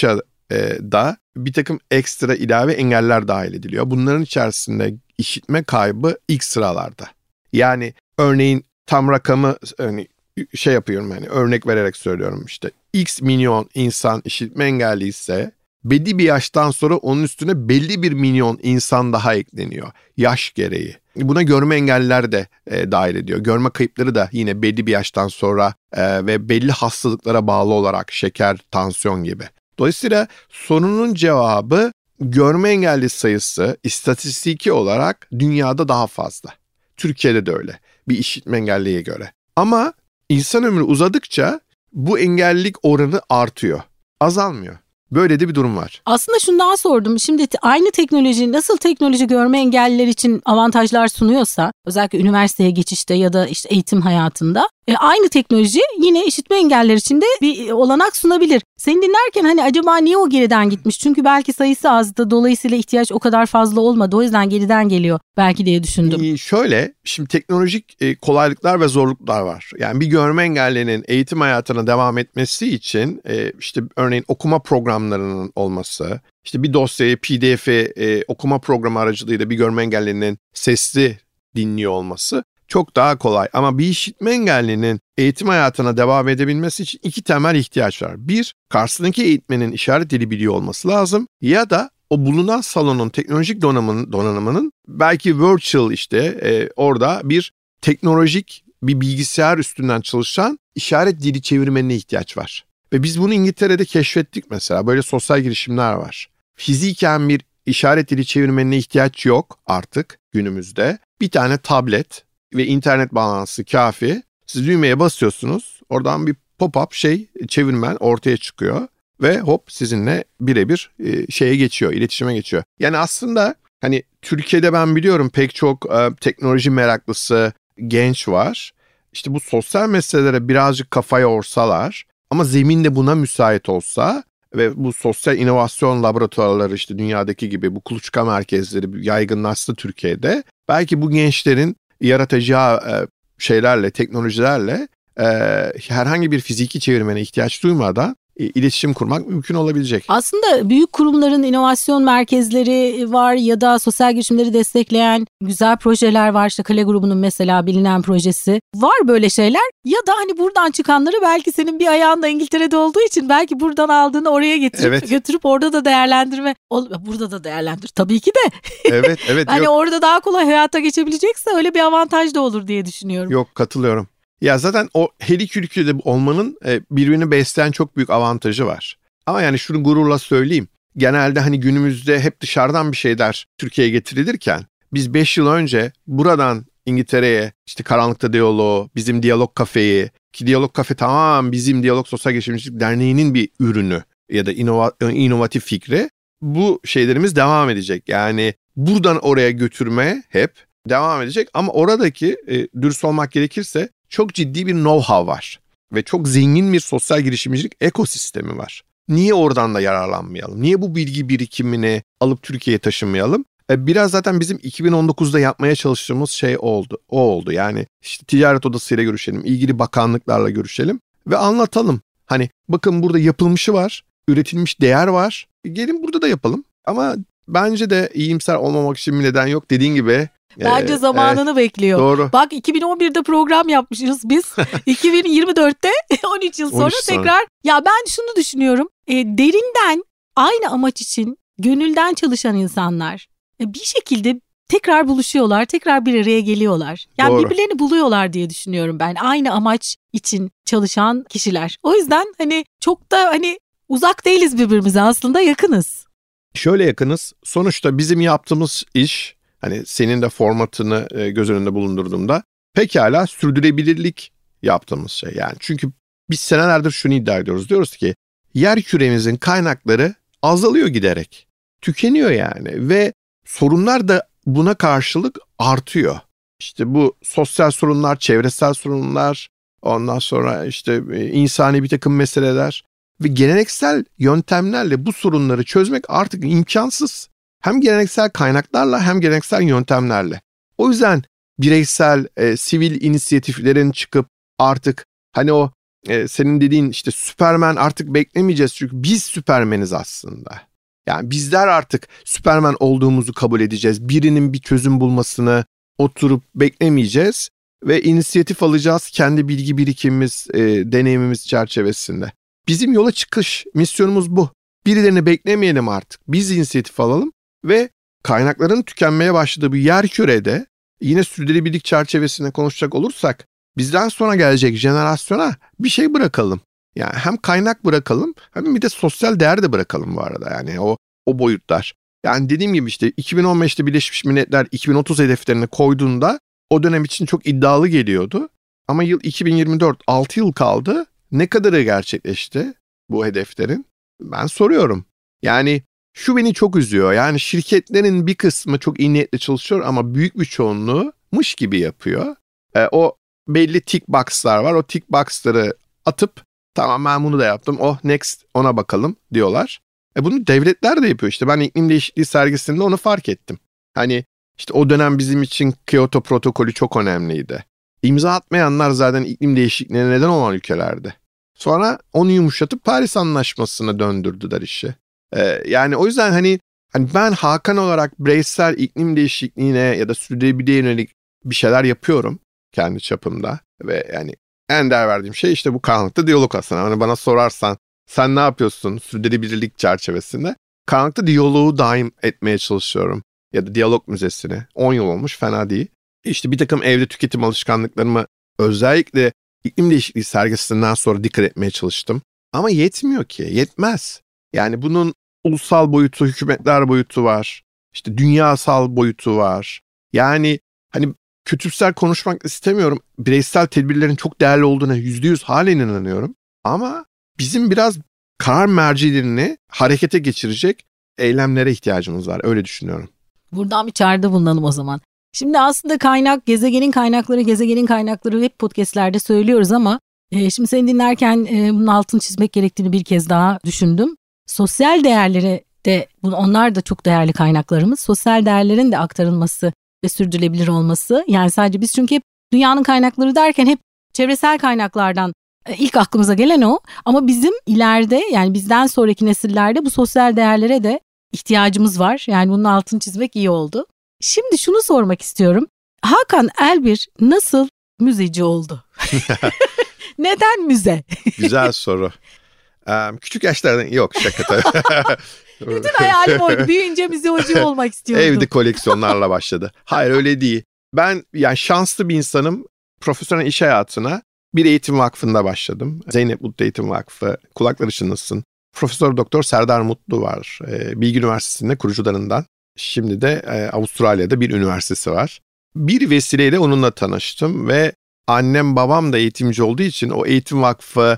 da bir takım ekstra ilave engeller dahil ediliyor. Bunların içerisinde işitme kaybı ilk sıralarda. Yani örneğin tam rakamı yapıyorum, yani örnek vererek söylüyorum, işte X milyon insan işitme engelli ise belli bir yaştan sonra onun üstüne belli bir milyon insan daha ekleniyor yaş gereği. Buna görme engelliler de dahil ediyor. Görme kayıpları da yine belli bir yaştan sonra ve belli hastalıklara bağlı olarak şeker, tansiyon gibi. Dolayısıyla sorunun cevabı görme engelli sayısı istatistiki olarak dünyada daha fazla. Türkiye'de de öyle bir işitme engelliye göre. Ama insan ömrü uzadıkça bu engellilik oranı artıyor, azalmıyor. Böyle de bir durum var. Aslında şundan sordum. Şimdi aynı teknoloji, nasıl teknoloji görme engelliler için avantajlar sunuyorsa, özellikle üniversiteye geçişte ya da işte eğitim hayatında, aynı teknoloji yine işitme engelliler için de bir olanak sunabilir. Seni dinlerken hani acaba niye o geriden gitmiş? Çünkü belki sayısı azdı, dolayısıyla ihtiyaç o kadar fazla olmadı. O yüzden geriden geliyor belki diye düşündüm. Şöyle, şimdi teknolojik kolaylıklar ve zorluklar var. Yani bir görme engellinin eğitim hayatına devam etmesi için işte örneğin okuma programlarının olması, işte bir dosyayı PDF'e okuma programı aracılığıyla bir görme engellinin sesli dinliyor olması çok daha kolay. Ama bir işitme engellinin eğitim hayatına devam edebilmesi için iki temel ihtiyaç var. Bir, karşısındaki eğitmenin işaret dili biliyor olması lazım ya da o bulunan salonun teknolojik donanımının belki virtual orada bir teknolojik bir bilgisayar üstünden çalışan işaret dili çevirmenine ihtiyaç var. Ve biz bunu İngiltere'de keşfettik mesela. Böyle sosyal girişimler var. Fiziken bir işaret dili çevirmenine ihtiyaç yok artık günümüzde. Bir tane tablet ve internet bağlantısı kafi. Siz düğmeye basıyorsunuz. Oradan bir pop-up çevirmen ortaya çıkıyor. Ve hop sizinle birebir iletişime geçiyor. Yani aslında hani Türkiye'de ben biliyorum pek çok teknoloji meraklısı genç var. İşte bu sosyal meselelere birazcık kafa yorsalar ama zemin de buna müsait olsa ve bu sosyal inovasyon laboratuvarları işte dünyadaki gibi bu kuluçka merkezleri yaygınlaşsa Türkiye'de, belki bu gençlerin yaratacağı teknolojilerle herhangi bir fiziki çevirmene ihtiyaç duymadan iletişim kurmak mümkün olabilecek. Aslında büyük kurumların inovasyon merkezleri var ya da sosyal girişimleri destekleyen güzel projeler var. İşte Kale grubunun mesela bilinen projesi. Var böyle şeyler ya da hani buradan çıkanları belki senin bir ayağın da İngiltere'de olduğu için belki buradan aldığını oraya götürüp orada da değerlendirme. Burada da değerlendir tabii ki de. Evet. Hani orada daha kolay hayata geçebilecekse öyle bir avantaj da olur diye düşünüyorum. Yok, katılıyorum. Ya zaten o helikülüküde olmanın birbirini besleyen çok büyük avantajı var. Ama yani şunu gururla söyleyeyim. Genelde hani günümüzde hep dışarıdan bir şeyler Türkiye'ye getirilirken biz 5 yıl önce buradan İngiltere'ye işte Karanlıkta Diyaloğu, bizim Diyalog Kafe'yi, ki Diyalog Kafe tamamen bizim Diyalog Sosyal Girişimcilik Derneği'nin bir ürünü ya da inovatif fikri. Bu şeylerimiz devam edecek. Yani buradan oraya götürmeye hep devam edecek ama oradaki dürüst olmak gerekirse çok ciddi bir know-how var ve çok zengin bir sosyal girişimcilik ekosistemi var. Niye oradan da yararlanmayalım? Niye bu bilgi birikimini alıp Türkiye'ye taşımayalım? Biraz zaten bizim 2019'da yapmaya çalıştığımız şey oldu. O oldu. Yani işte ticaret odasıyla görüşelim, ilgili bakanlıklarla görüşelim ve anlatalım. Hani bakın burada yapılmışı var, üretilmiş değer var. Gelin burada da yapalım. Ama bence de iyimser olmamak için bir neden yok. Dediğin gibi. Bence zamanını bekliyor. Doğru. Bak 2011'de program yapmışız biz. 2024'te 13 yıl sonra tekrar. Ya ben şunu düşünüyorum. Derinden aynı amaç için gönülden çalışan insanlar bir şekilde tekrar buluşuyorlar. Tekrar bir araya geliyorlar. Yani Doğru. Birbirlerini buluyorlar diye düşünüyorum ben. Aynı amaç için çalışan kişiler. O yüzden hani çok da hani uzak değiliz birbirimize, aslında yakınız. Şöyle yakınız. Sonuçta bizim yaptığımız iş, hani senin de formatını göz önünde bulundurduğumda pekala sürdürülebilirlik yaptığımız şey. Yani çünkü biz senelerdir şunu iddia ediyoruz. Diyoruz ki yer küremizin kaynakları azalıyor giderek. Tükeniyor yani ve sorunlar da buna karşılık artıyor. İşte bu sosyal sorunlar, çevresel sorunlar, ondan sonra işte insani bir takım meseleler ve geleneksel yöntemlerle bu sorunları çözmek artık imkansız. Hem geleneksel kaynaklarla hem geleneksel yöntemlerle. O yüzden bireysel, sivil inisiyatiflerin çıkıp artık hani o senin dediğin işte Süperman artık beklemeyeceğiz çünkü biz Süpermeniz aslında. Yani bizler artık Süperman olduğumuzu kabul edeceğiz. Birinin bir çözüm bulmasını oturup beklemeyeceğiz ve inisiyatif alacağız kendi bilgi birikimimiz, deneyimimiz çerçevesinde. Bizim yola çıkış misyonumuz bu. Birilerini beklemeyelim artık. Biz inisiyatif alalım ve kaynakların tükenmeye başladığı bir yerkürede yine sürdürülebilirlik çerçevesinde konuşacak olursak bizden sonra gelecek jenerasyona bir şey bırakalım. Yani hem kaynak bırakalım hem bir de sosyal değer de bırakalım bu arada. Yani o boyutlar. Yani dediğim gibi işte 2015'te Birleşmiş Milletler 2030 hedeflerini koyduğunda o dönem için çok iddialı geliyordu. Ama yıl 2024, 6 yıl kaldı. Ne kadarı gerçekleşti bu hedeflerin? Ben soruyorum. Yani şu beni çok üzüyor. Yani şirketlerin bir kısmı çok iyi niyetle çalışıyor ama büyük bir çoğunluğu mış gibi yapıyor. O belli tick box'lar var. O tick box'ları atıp tamam ben bunu da yaptım. Oh next ona bakalım diyorlar. Bunu devletler de yapıyor işte. Ben iklim değişikliği sergisinde onu fark ettim. Hani işte o dönem bizim için Kyoto protokolü çok önemliydi. İmza atmayanlar zaten iklim değişikliğine neden olan ülkelerdi. Sonra onu yumuşatıp Paris Anlaşması'na döndürdüler işi. Yani o yüzden hani ben Hakan olarak bireysel iklim değişikliğine ya da sürdürülebilirliğe yönelik bir şeyler yapıyorum kendi çapımda. Ve yani en değer verdiğim şey işte bu karanlıkta diyalog aslında. Hani bana sorarsan sen ne yapıyorsun sürdürülebilirlik çerçevesinde? Karanlıkta diyaloğu daim etmeye çalışıyorum. Ya da diyalog müzesini. 10 yıl olmuş fena değil. İşte bir takım evde tüketim alışkanlıklarımı özellikle iklim değişikliği sergisinden sonra dikkat etmeye çalıştım. Ama yetmiyor ki, yetmez. Yani bunun ulusal boyutu, hükümetler boyutu var. İşte dünyasal boyutu var. Yani hani kötümser konuşmak istemiyorum. Bireysel tedbirlerin çok değerli olduğuna %100 halen inanıyorum. Ama bizim biraz karar mercilerini harekete geçirecek eylemlere ihtiyacımız var. Öyle düşünüyorum. Buradan bir çağrıda bulunalım o zaman. Şimdi aslında gezegenin kaynakları hep podcastlerde söylüyoruz ama şimdi seni dinlerken bunun altını çizmek gerektiğini bir kez daha düşündüm. Sosyal değerlere de onlar da çok değerli kaynaklarımız. Sosyal değerlerin de aktarılması ve sürdürülebilir olması. Yani sadece biz çünkü hep dünyanın kaynakları derken hep çevresel kaynaklardan ilk aklımıza gelen o. Ama bizim ileride yani bizden sonraki nesillerde bu sosyal değerlere de ihtiyacımız var. Yani bunun altını çizmek iyi oldu. Şimdi şunu sormak istiyorum. Hakan Elbir nasıl müzeci oldu? Neden müze? Güzel soru. Küçük yaşlardan yok şaka tabii. Bütün hayalim oydu. Büyüyünce müzeci olmak istiyordum. Evde koleksiyonlarla başladı. Hayır öyle değil. Ben yani şanslı bir insanım. Profesyonel iş hayatına bir eğitim vakfında başladım. Zeynep Mutlu Eğitim Vakfı. Kulakları çınlasın. Profesör Doktor Serdar Mutlu var. Bilgi Üniversitesi'nde kurucularından. Şimdi de Avustralya'da bir üniversitesi var. Bir vesileyle onunla tanıştım ve annem babam da eğitimci olduğu için o eğitim vakfı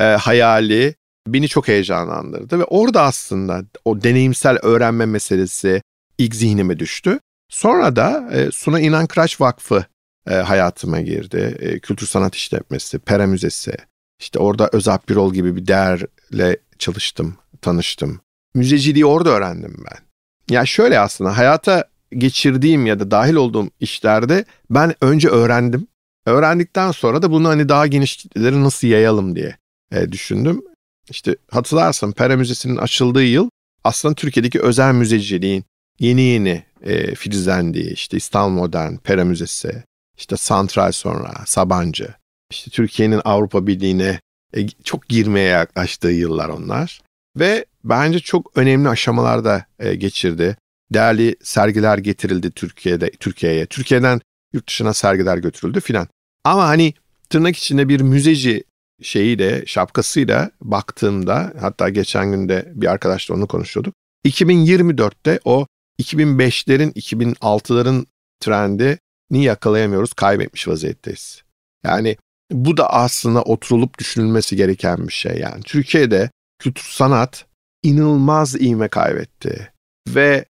hayali beni çok heyecanlandırdı. Ve orada aslında o deneyimsel öğrenme meselesi ilk zihnime düştü. Sonra da Suna İnan Kıraç Vakfı hayatıma girdi. Kültür Sanat İşletmesi, Pera Müzesi. İşte orada Özalp Birol gibi bir değerle çalıştım, tanıştım. Müzeciliği orada öğrendim ben. Ya şöyle aslında hayata geçirdiğim ya da dahil olduğum işlerde ben önce öğrendim. Öğrendikten sonra da bunu hani daha geniş kitlelere nasıl yayalım diye düşündüm. İşte hatırlarsın Pera Müzesi'nin açıldığı yıl aslında Türkiye'deki özel müzeciliğin yeni filizlendiği işte İstanbul Modern, Pera Müzesi, işte Santral sonra, Sabancı, işte Türkiye'nin Avrupa Birliği'ne çok girmeye yaklaştığı yıllar onlar. Ve bence çok önemli aşamalarda geçirdi. Değerli sergiler getirildi Türkiye'ye. Türkiye'den yurt dışına sergiler götürüldü filan. Ama hani tırnak içinde bir müzeci şapkasıyla baktığımda hatta geçen gün de bir arkadaşla onu konuşuyorduk. 2024'te o 2005'lerin 2006'ların trendini yakalayamıyoruz, kaybetmiş vaziyetteyiz. Yani bu da aslında oturulup düşünülmesi gereken bir şey. Yani Türkiye'de kültür sanat inanılmaz ivme kaybetti ve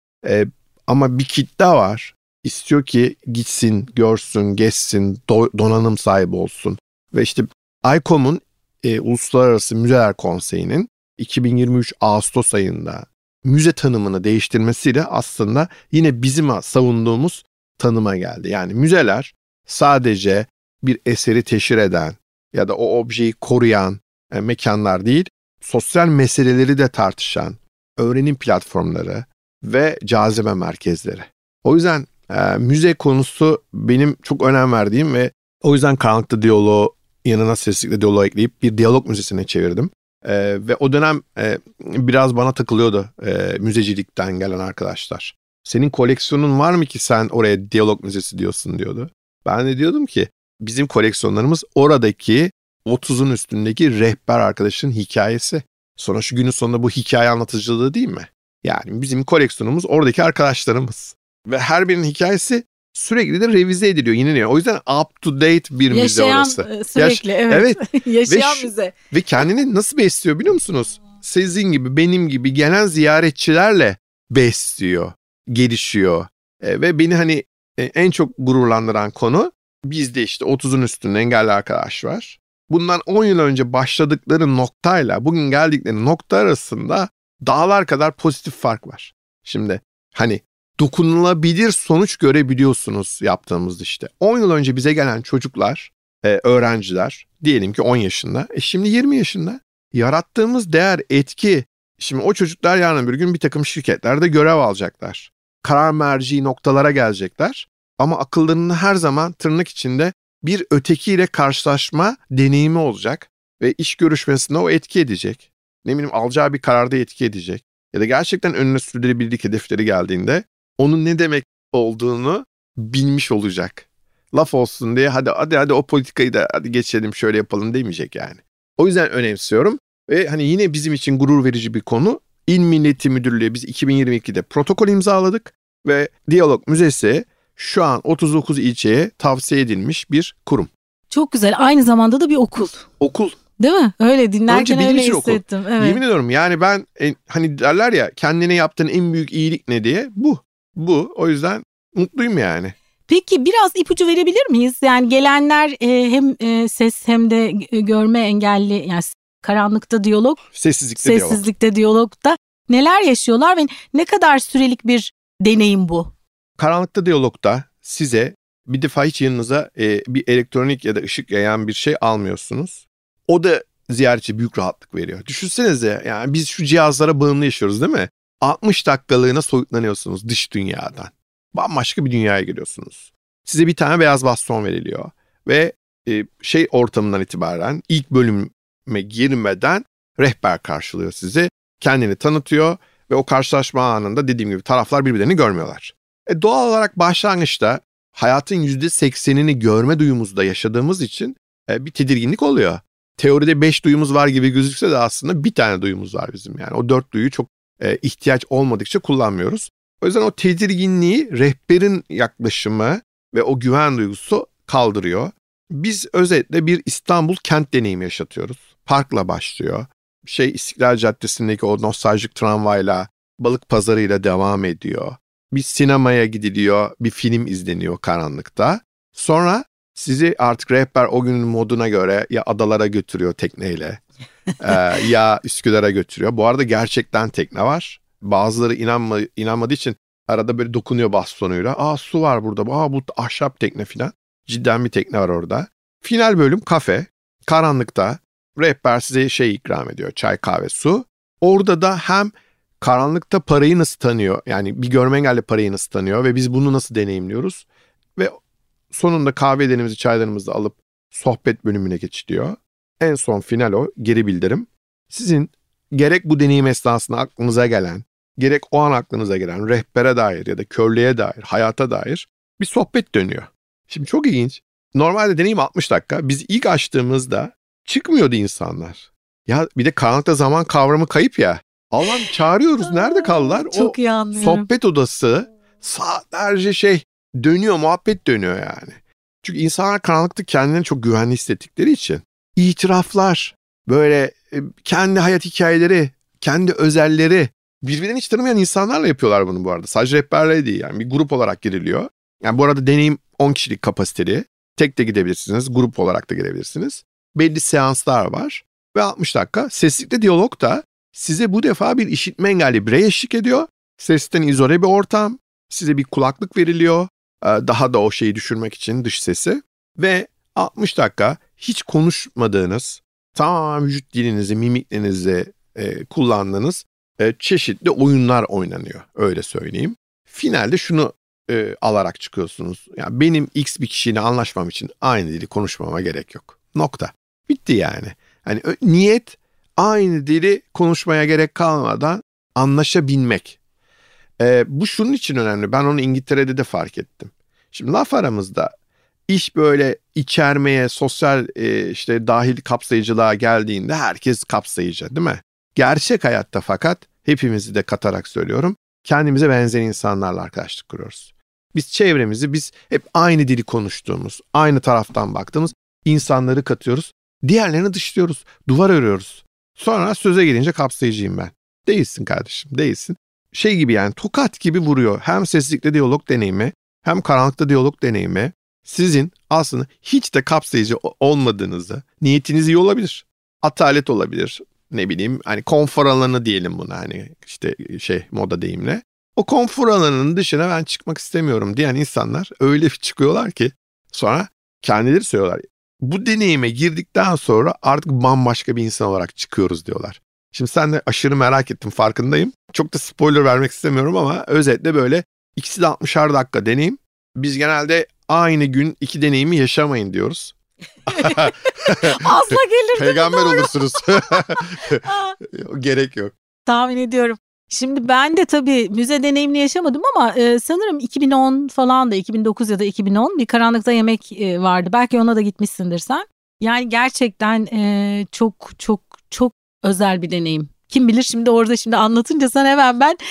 ama bir kitle var istiyor ki gitsin, görsün, gezsin, donanım sahibi olsun ve işte ICOM'un Uluslararası Müzeler Konseyi'nin 2023 Ağustos ayında müze tanımını değiştirmesiyle aslında yine bizim savunduğumuz tanıma geldi. Yani müzeler sadece bir eseri teşhir eden, ya da o objeyi koruyan mekanlar değil, sosyal meseleleri de tartışan öğrenim platformları ve cazibe merkezleri. O yüzden müze konusu benim çok önem verdiğim ve o yüzden karanlıkta diyaloğu yanına sessizlikle diyaloğu ekleyip bir diyalog müzesine çevirdim. Ve o dönem biraz bana takılıyordu müzecilikten gelen arkadaşlar. Senin koleksiyonun var mı ki sen oraya diyalog müzesi diyorsun diyordu. Ben de diyordum ki bizim koleksiyonlarımız oradaki 30'un üstündeki rehber arkadaşın hikayesi. Sonra şu günün sonunda bu hikaye anlatıcılığı değil mi? Yani bizim koleksiyonumuz oradaki arkadaşlarımız. Ve her birinin hikayesi sürekli de revize ediliyor, yeniliyor. O yüzden up to date bir müze orası. Yaşayan sürekli, evet. Yaşayan müze. Ve kendini nasıl besliyor biliyor musunuz? Sizin gibi, benim gibi gelen ziyaretçilerle besliyor, gelişiyor. Ve beni hani en çok gururlandıran konu, bizde işte 30'un üstünde engelli arkadaş var. Bundan 10 yıl önce başladıkları noktayla bugün geldikleri nokta arasında dağlar kadar pozitif fark var. Şimdi hani dokunulabilir sonuç görebiliyorsunuz yaptığımız işte. 10 yıl önce bize gelen çocuklar, öğrenciler diyelim ki 10 yaşında, şimdi 20 yaşında. Yarattığımız değer, etki. Şimdi o çocuklar yarın bir gün bir takım şirketlerde görev alacaklar. Karar merci noktalara gelecekler. Ama akıllarında her zaman tırnak içinde bir ötekiyle karşılaşma deneyimi olacak. Ve iş görüşmesinde o etki edecek. Ne bileyim alacağı bir kararda etki edecek. Ya da gerçekten önüne sürdürülebilirlik hedefleri geldiğinde onun ne demek olduğunu bilmiş olacak. Laf olsun diye hadi o politikayı da hadi geçelim şöyle yapalım demeyecek yani. O yüzden önemsiyorum ve hani yine bizim için gurur verici bir konu. İl Milleti Müdürlüğü biz 2022'de protokol imzaladık ve Diyalog Müzesi şu an 39 ilçeye tavsiye edilmiş bir kurum. Çok güzel. Aynı zamanda da bir okul. Okul. Değil mi? Öyle dinlerken öyle hissettim. Evet. Yemin ediyorum yani ben hani derler ya kendine yaptığın en büyük iyilik ne diye bu. O yüzden mutluyum yani. Peki biraz ipucu verebilir miyiz? Yani gelenler hem ses hem de görme engelli, yani karanlıkta diyalog, sessizlikte diyalogda neler yaşıyorlar ve ne kadar sürelik bir deneyim bu? Karanlıkta diyalogda size bir defa hiç yanınıza bir elektronik ya da ışık yayan bir şey almıyorsunuz. O da ziyaretçi büyük rahatlık veriyor. Düşünsenize yani biz şu cihazlara bağımlı yaşıyoruz değil mi? 60 dakikalığına soyutlanıyorsunuz dış dünyadan. Bambaşka bir dünyaya giriyorsunuz. Size bir tane beyaz baston veriliyor. Ve ortamından itibaren ilk bölüme girmeden rehber karşılıyor sizi. Kendini tanıtıyor ve o karşılaşma anında dediğim gibi taraflar birbirlerini görmüyorlar. Doğal olarak başlangıçta hayatın %80'ini görme duyumuzda yaşadığımız için bir tedirginlik oluyor. Teoride 5 duyumuz var gibi gözükse de aslında bir tane duyumuz var bizim. Yani o 4 duyuyu çok ihtiyaç olmadıkça kullanmıyoruz. O yüzden o tedirginliği rehberin yaklaşımı ve o güven duygusu kaldırıyor. Biz özetle bir İstanbul kent deneyimi yaşatıyoruz. Parkla başlıyor. İstiklal Caddesi'ndeki o nostaljik tramvayla, balık pazarıyla devam ediyor. Bir sinemaya gidiliyor, bir film izleniyor karanlıkta. Sonra sizi artık rehber o günün moduna göre ya adalara götürüyor tekneyle ya Üsküdar'a götürüyor. Bu arada gerçekten tekne var. Bazıları inanmadığı için arada böyle dokunuyor bastonuyla. Su var burada. Bu ahşap tekne filan. Cidden bir tekne var orada. Final bölüm kafe. Karanlıkta rehber size ikram ediyor. Çay, kahve, su. Orada da hem karanlıkta parayı nasıl tanıyor? Yani bir görme engelli parayı nasıl tanıyor ve biz bunu nasıl deneyimliyoruz? Ve sonunda kahvelerimizi, çaylarımızı alıp sohbet bölümüne geçiliyor. En son final o geri bildirim. Sizin gerek bu deneyim esnasında aklınıza gelen, gerek o an aklınıza gelen rehbere dair ya da körlüğe dair, hayata dair bir sohbet dönüyor. Şimdi çok ilginç. Normalde deneyim 60 dakika. Biz ilk açtığımızda çıkmıyordu insanlar. Ya bir de karanlıkta zaman kavramı kayıp ya. Allah'ım çağırıyoruz. Nerede kaldılar? Çok iyi anlıyorum. Sohbet odası saatlerce dönüyor, muhabbet dönüyor yani. Çünkü insanlar karanlıkta kendilerini çok güvenli hissettikleri için itiraflar, böyle kendi hayat hikayeleri, kendi özelleri, birbirini hiç tanımayan insanlarla yapıyorlar bunu bu arada. Sadece rehberle değil yani bir grup olarak giriliyor. Yani bu arada deneyim 10 kişilik kapasiteli. Tek de gidebilirsiniz, grup olarak da gidebilirsiniz. Belli seanslar var ve 60 dakika. Sessizlikte diyalog da size bu defa bir işitme engelli birey eşlik ediyor. Sesten izole bir ortam. Size bir kulaklık veriliyor. Daha da o şeyi düşürmek için dış sesi. Ve 60 dakika hiç konuşmadığınız, tamamen vücut dilinizi, mimiklerinizi kullandığınız çeşitli oyunlar oynanıyor. Öyle söyleyeyim. Finalde şunu alarak çıkıyorsunuz. Yani benim X bir kişiyle anlaşmam için aynı dili konuşmama gerek yok. Nokta. Bitti yani. Hani niyet aynı dili konuşmaya gerek kalmadan anlaşabilmek. Bu şunun için önemli. Ben onu İngiltere'de de fark ettim. Şimdi laf aramızda iş böyle içermeye, sosyal işte dahil kapsayıcılığa geldiğinde herkes kapsayıcı, değil mi? Gerçek hayatta fakat hepimizi de katarak söylüyorum. Kendimize benzer insanlarla arkadaşlık kuruyoruz. Biz hep aynı dili konuştuğumuz, aynı taraftan baktığımız insanları katıyoruz. Diğerlerini dışlıyoruz, duvar örüyoruz. Sonra söze gelince kapsayıcıyım ben. Değilsin kardeşim, değilsin. Şey gibi yani tokat gibi vuruyor. Hem sessizlikte diyalog deneyimi, hem karanlıkta diyalog deneyimi. Sizin aslında hiç de kapsayıcı olmadığınızı, niyetiniz iyi olabilir. Atalet olabilir. Ne bileyim hani konfor alanı diyelim buna, hani işte moda deyimle. O konfor alanının dışına ben çıkmak istemiyorum diyen insanlar öyle çıkıyorlar ki sonra kendileri söylüyorlar. Bu deneyime girdikten sonra artık bambaşka bir insan olarak çıkıyoruz diyorlar. Şimdi sen de aşırı merak ettim, farkındayım. Çok da spoiler vermek istemiyorum ama özetle böyle ikisi de 60'ar dakika deneyim. Biz genelde aynı gün 2 deneyimi yaşamayın diyoruz. Asla gelirdi. Peygamber olursunuz. Gerek yok. Tahmin ediyorum. Şimdi ben de tabii müze deneyimini yaşamadım ama sanırım 2010 falan da 2009 ya da 2010 bir karanlıkta yemek vardı. Belki ona da gitmişsindir sen. Yani gerçekten çok çok çok özel bir deneyim. Kim bilir şimdi orada anlatınca sen hemen ben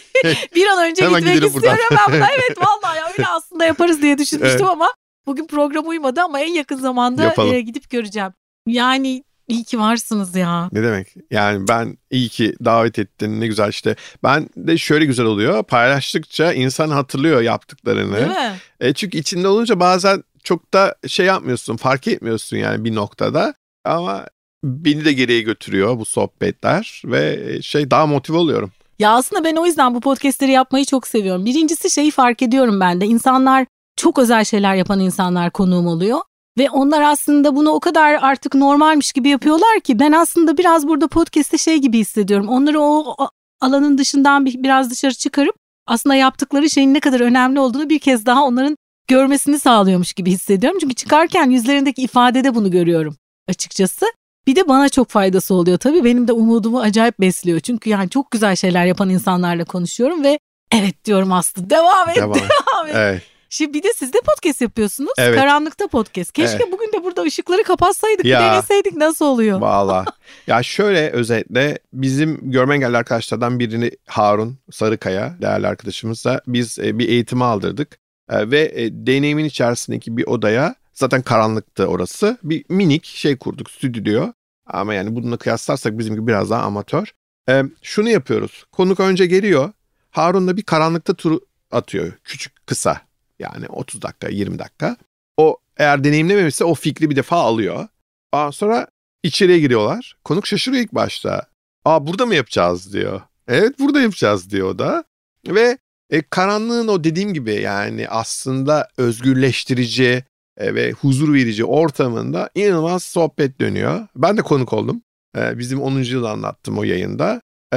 bir an önce gitmek istiyorum ben buna. Evet vallahi öyle aslında yaparız diye düşünmüştüm ama bugün program uymadı ama en yakın zamanda gidip göreceğim. Yani iyi ki varsınız ya. Ne demek? Yani ben iyi ki davet ettin, ne güzel işte. Ben de şöyle güzel oluyor, paylaştıkça insan hatırlıyor yaptıklarını. Değil mi? Çünkü içinde olunca bazen çok da yapmıyorsun, fark etmiyorsun yani bir noktada. Ama beni de geriye götürüyor bu sohbetler ve daha motive oluyorum. Ya aslında ben o yüzden bu podcastleri yapmayı çok seviyorum. Birincisi fark ediyorum ben de. İnsanlar, çok özel şeyler yapan insanlar konuğum oluyor. Ve onlar aslında bunu o kadar artık normalmiş gibi yapıyorlar ki ben aslında biraz burada podcast'te gibi hissediyorum. Onları o alanın dışından biraz dışarı çıkarıp aslında yaptıkları şeyin ne kadar önemli olduğunu bir kez daha onların görmesini sağlıyormuş gibi hissediyorum. Çünkü çıkarken yüzlerindeki ifadede bunu görüyorum açıkçası. Bir de bana çok faydası oluyor tabii. Benim de umudumu acayip besliyor. Çünkü yani çok güzel şeyler yapan insanlarla konuşuyorum ve evet diyorum Aslı, devam et. Evet. Şimdi bir de siz de podcast yapıyorsunuz. Evet. Karanlıkta podcast. Keşke bugün de burada ışıkları kapatsaydık, bir deneseydik nasıl oluyor? Valla. Ya şöyle özetle bizim görme engelli arkadaşlardan birini, Harun Sarıkaya değerli arkadaşımızla biz bir eğitimi aldırdık. Ve deneyimin içerisindeki bir odaya, zaten karanlıktı orası, bir minik kurduk, stüdyo. Ama yani bununla kıyaslarsak bizimki biraz daha amatör. Şunu yapıyoruz. Konuk önce geliyor. Harun da bir karanlıkta tur atıyor. Küçük, kısa. Yani 30 dakika, 20 dakika. O eğer deneyimlememişse o fikri bir defa alıyor. Sonra içeriye giriyorlar. Konuk şaşırıyor ilk başta. Burada mı yapacağız diyor. Evet, burada yapacağız diyor o da. Ve karanlığın o dediğim gibi yani aslında özgürleştirici ve huzur verici ortamında inanılmaz sohbet dönüyor. Ben de konuk oldum. Bizim 10. yılı anlattım o yayında.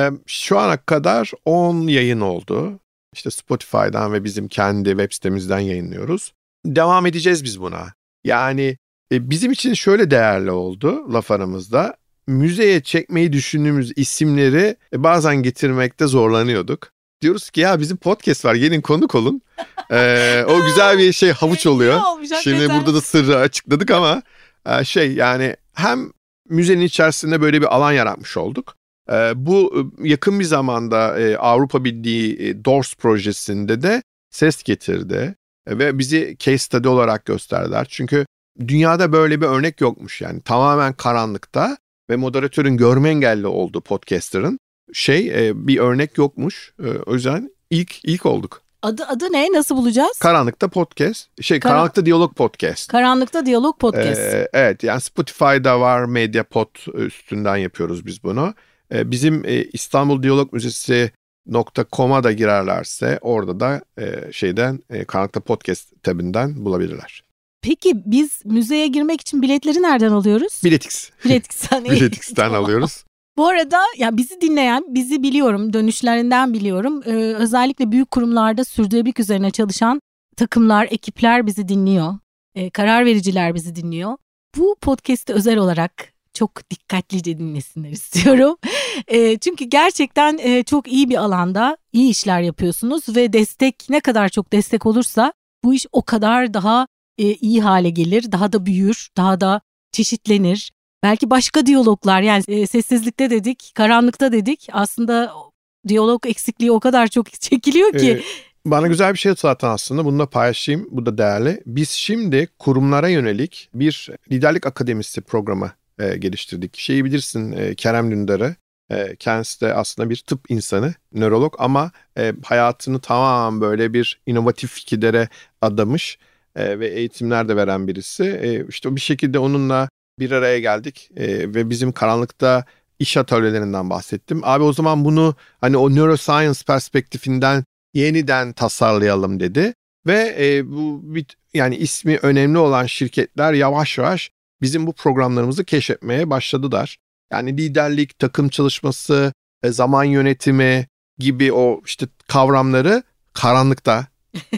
Şu ana kadar 10 yayın oldu. İşte Spotify'dan ve bizim kendi web sitemizden yayınlıyoruz. Devam edeceğiz biz buna. Yani bizim için şöyle değerli oldu laf aramızda. Müzeye çekmeyi düşündüğümüz isimleri bazen getirmekte zorlanıyorduk. Diyoruz ki ya bizim podcast var, gelin konuk olun. O güzel bir havuç oluyor. Şimdi burada da sırrı açıkladık ama yani hem müzenin içerisinde böyle bir alan yaratmış olduk. Bu yakın bir zamanda Avrupa Birliği Doors projesinde de ses getirdi ve bizi case study olarak gösterdiler. Çünkü dünyada böyle bir örnek yokmuş yani, tamamen karanlıkta ve moderatörün görme engelli olduğu podcaster'ın bir örnek yokmuş. O yüzden ilk olduk. Adı ne? Nasıl bulacağız? Karanlıkta podcast. Karanlıkta Diyalog Podcast. Karanlıkta Diyalog Podcast. Evet, yani Spotify'da var, Mediapod üstünden yapıyoruz biz bunu. Bizim İstanbul Diyalog Müzesi.com'a da girerlerse orada da Karanlıkta Podcast tabinden bulabilirler. Peki biz müzeye girmek için biletleri nereden alıyoruz? Biletix. Biletix'ten alıyoruz. Bu arada ya bizi dinleyen, bizi biliyorum, dönüşlerinden biliyorum. Özellikle büyük kurumlarda sürdürülebilirlik üzerine çalışan takımlar, ekipler bizi dinliyor. Karar vericiler bizi dinliyor. Bu podcast'i özel olarak çok dikkatlice dinlesinler istiyorum. Çünkü gerçekten çok iyi bir alanda iyi işler yapıyorsunuz ve destek, ne kadar çok destek olursa bu iş o kadar daha iyi hale gelir, daha da büyür, daha da çeşitlenir. Belki başka diyaloglar, yani sessizlikte dedik, karanlıkta dedik. Aslında diyalog eksikliği o kadar çok çekiliyor ki. Bana güzel bir şey zaten aslında. Bunu da paylaşayım. Bu da değerli. Biz şimdi kurumlara yönelik bir liderlik akademisi programı geliştirdik. Şeyi bilirsin, Kerem Dündar'ı. Kendisi de aslında bir tıp insanı, nörolog ama hayatını tamamen böyle bir inovatif fikirlere adamış ve eğitimler de veren birisi. İşte bir şekilde onunla bir araya geldik ve bizim karanlıkta iş atölyelerinden bahsettim. Abi o zaman bunu hani o neuroscience perspektifinden yeniden tasarlayalım dedi ve bu yani ismi önemli olan şirketler yavaş yavaş bizim bu programlarımızı keşfetmeye başladılar. Yani liderlik, takım çalışması, zaman yönetimi gibi o işte kavramları karanlıkta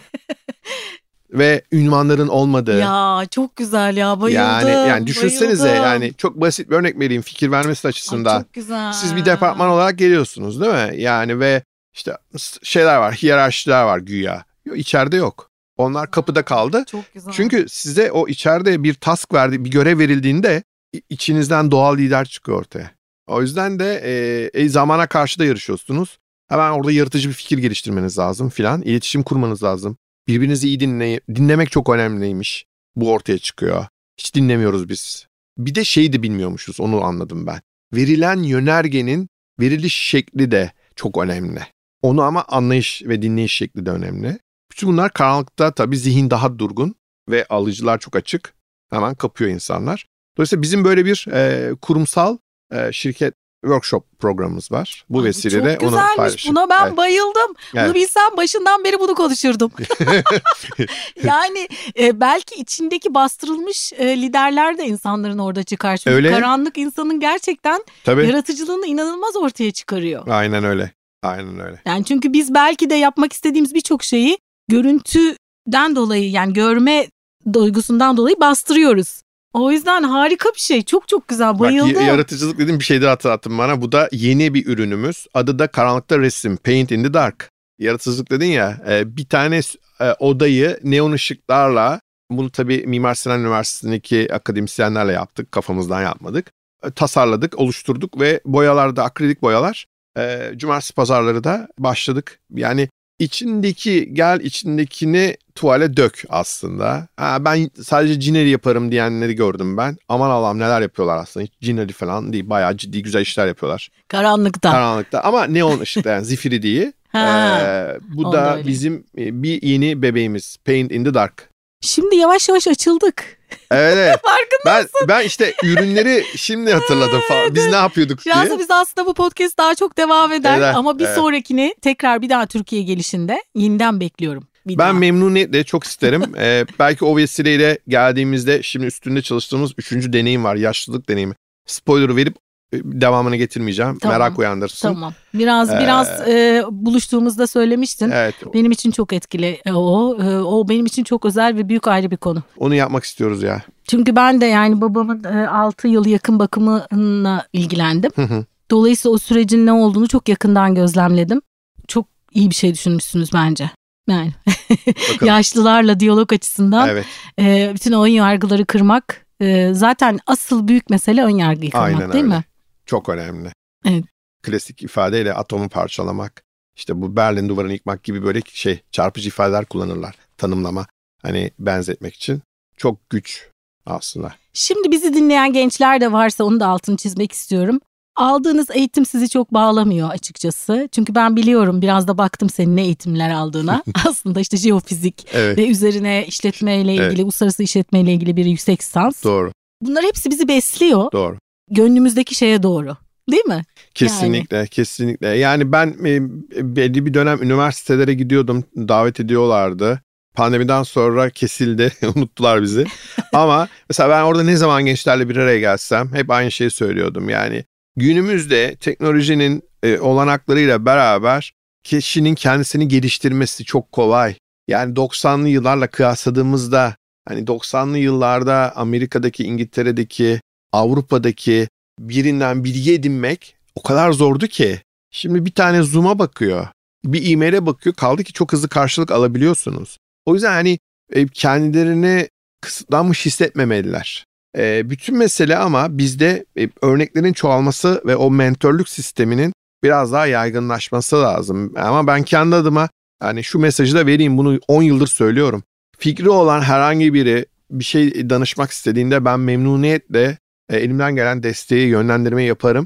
ve ünvanların olmadığı. Ya çok güzel ya, bayıldım. Yani düşünsenize, yani çok basit bir örnek vereyim fikir vermesi açısından. Ay, çok güzel. Siz bir departman olarak geliyorsunuz değil mi? Yani ve işte şeyler var, hiyerarşiler var güya. İçeride yok. Onlar kapıda kaldı. Çok güzel. Çünkü size o içeride bir task verdi, bir görev verildiğinde içinizden doğal lider çıkıyor ortaya. O yüzden de zamana karşı da yarışıyorsunuz. Hemen orada yaratıcı bir fikir geliştirmeniz lazım filan. İletişim kurmanız lazım. Birbirinizi iyi dinlemek çok önemliymiş. Bu ortaya çıkıyor. Hiç dinlemiyoruz biz. Bir de şeyi de bilmiyormuşuz, onu anladım ben. Verilen yönergenin veriliş şekli de çok önemli. Onu ama anlayış ve dinleyiş şekli de önemli. Bütün bunlar karanlıkta tabii zihin daha durgun ve alıcılar çok açık. Hemen kapıyor insanlar. Dolayısıyla bizim böyle bir kurumsal şirket workshop programımız var. Bu vesileyle onu paylaşayım. Çok güzelmiş. Buna ben bayıldım. Evet. Bunu bilsem başından beri bunu konuşurdum. Yani belki içindeki bastırılmış liderler de insanların orada çıkar. Çünkü öyle. Karanlık insanın gerçekten yaratıcılığını inanılmaz ortaya çıkarıyor. Aynen öyle. Aynen öyle. Yani çünkü biz belki de yapmak istediğimiz birçok şeyi görüntüden dolayı, yani görme duygusundan dolayı bastırıyoruz. O yüzden harika bir şey. Çok çok güzel. Bayıldım. Bak, yaratıcılık dediğim bir şey de hatırlattın bana. Bu da yeni bir ürünümüz. Adı da karanlıkta resim. Paint in the Dark. Yaratıcılık dedin ya. Bir tane odayı neon ışıklarla, bunu tabii Mimar Sinan Üniversitesi'ndeki akademisyenlerle yaptık. Kafamızdan yapmadık. Tasarladık, oluşturduk ve boyalar da akrilik boyalar. Cumartesi pazarları da başladık. Yani içindekini tuvale dök aslında. Ben sadece cineri yaparım diyenleri gördüm ben. Aman Allah'ım neler yapıyorlar aslında. Hiç cineri falan değil. Bayağı ciddi güzel işler yapıyorlar. Karanlıkta. Ama neon ışıkta, yani zifiri değil. Bu da öyle. Bizim bir yeni bebeğimiz. Paint in the Dark. Şimdi yavaş yavaş açıldık. Evet. Farkındasın. Ben işte ürünleri şimdi hatırladım falan. Biz ne yapıyorduk diye. Biraz da biz aslında bu podcast daha çok devam eder. Ama bir sonrakini tekrar bir daha Türkiye gelişinde yeniden bekliyorum. Ben memnuniyetle çok isterim. Belki o vesileyle geldiğimizde şimdi üstünde çalıştığımız 3. deneyim var. Yaşlılık deneyimi. Spoiler verip devamını getirmeyeceğim. Tamam. Merak uyandırsın. Tamam. Biraz buluştuğumuzda söylemiştin. Evet. Benim için çok etkili o benim için çok özel ve büyük ayrı bir konu. Onu yapmak istiyoruz ya. Çünkü ben de yani babamın 6 yıl yakın bakımına ilgilendim. Dolayısıyla o sürecin ne olduğunu çok yakından gözlemledim. Çok iyi bir şey düşünmüşsünüz bence. Yani yaşlılarla diyalog açısından bütün o ön yargıları kırmak zaten asıl büyük mesele ön yargıyı kırmak. Aynen değil öyle. mi? Çok önemli. Evet. Klasik ifadeyle atomu parçalamak, işte bu Berlin duvarını yıkmak gibi böyle çarpıcı ifadeler kullanırlar. Tanımlama, hani benzetmek için. Çok güç aslında. Şimdi bizi dinleyen gençler de varsa onu da altını çizmek istiyorum. Aldığınız eğitim sizi çok bağlamıyor açıkçası. Çünkü ben biliyorum, biraz da baktım senin ne eğitimler aldığına. Aslında işte jeofizik ve üzerine işletmeyle ilgili, uluslararası işletmeyle ilgili bir yüksek lisans. Doğru. Bunlar hepsi bizi besliyor. Doğru. Gönlümüzdeki şeye doğru. Değil mi? Kesinlikle, kesinlikle. Yani ben belli bir dönem üniversitelere gidiyordum, davet ediyorlardı. Pandemiden sonra kesildi. Unuttular bizi. Ama mesela ben orada ne zaman gençlerle bir araya gelsem hep aynı şeyi söylüyordum. Yani günümüzde teknolojinin olanaklarıyla beraber kişinin kendisini geliştirmesi çok kolay. Yani 90'lı yıllarla kıyasladığımızda hani 90'lı yıllarda Amerika'daki, İngiltere'deki, Avrupa'daki birinden bilgi edinmek o kadar zordu ki. Şimdi bir tane Zoom'a bakıyor, bir e-mail'e bakıyor, kaldı ki çok hızlı karşılık alabiliyorsunuz. O yüzden hani kendilerini kısıtlanmış hissetmemeliler. Bütün mesele ama bizde örneklerin çoğalması ve o mentörlük sisteminin biraz daha yaygınlaşması lazım. Ama ben kendi adıma hani şu mesajı da vereyim, bunu 10 yıldır söylüyorum. Fikri olan herhangi biri bir şey danışmak istediğinde ben memnuniyetle elimden gelen desteği, yönlendirmeyi yaparım.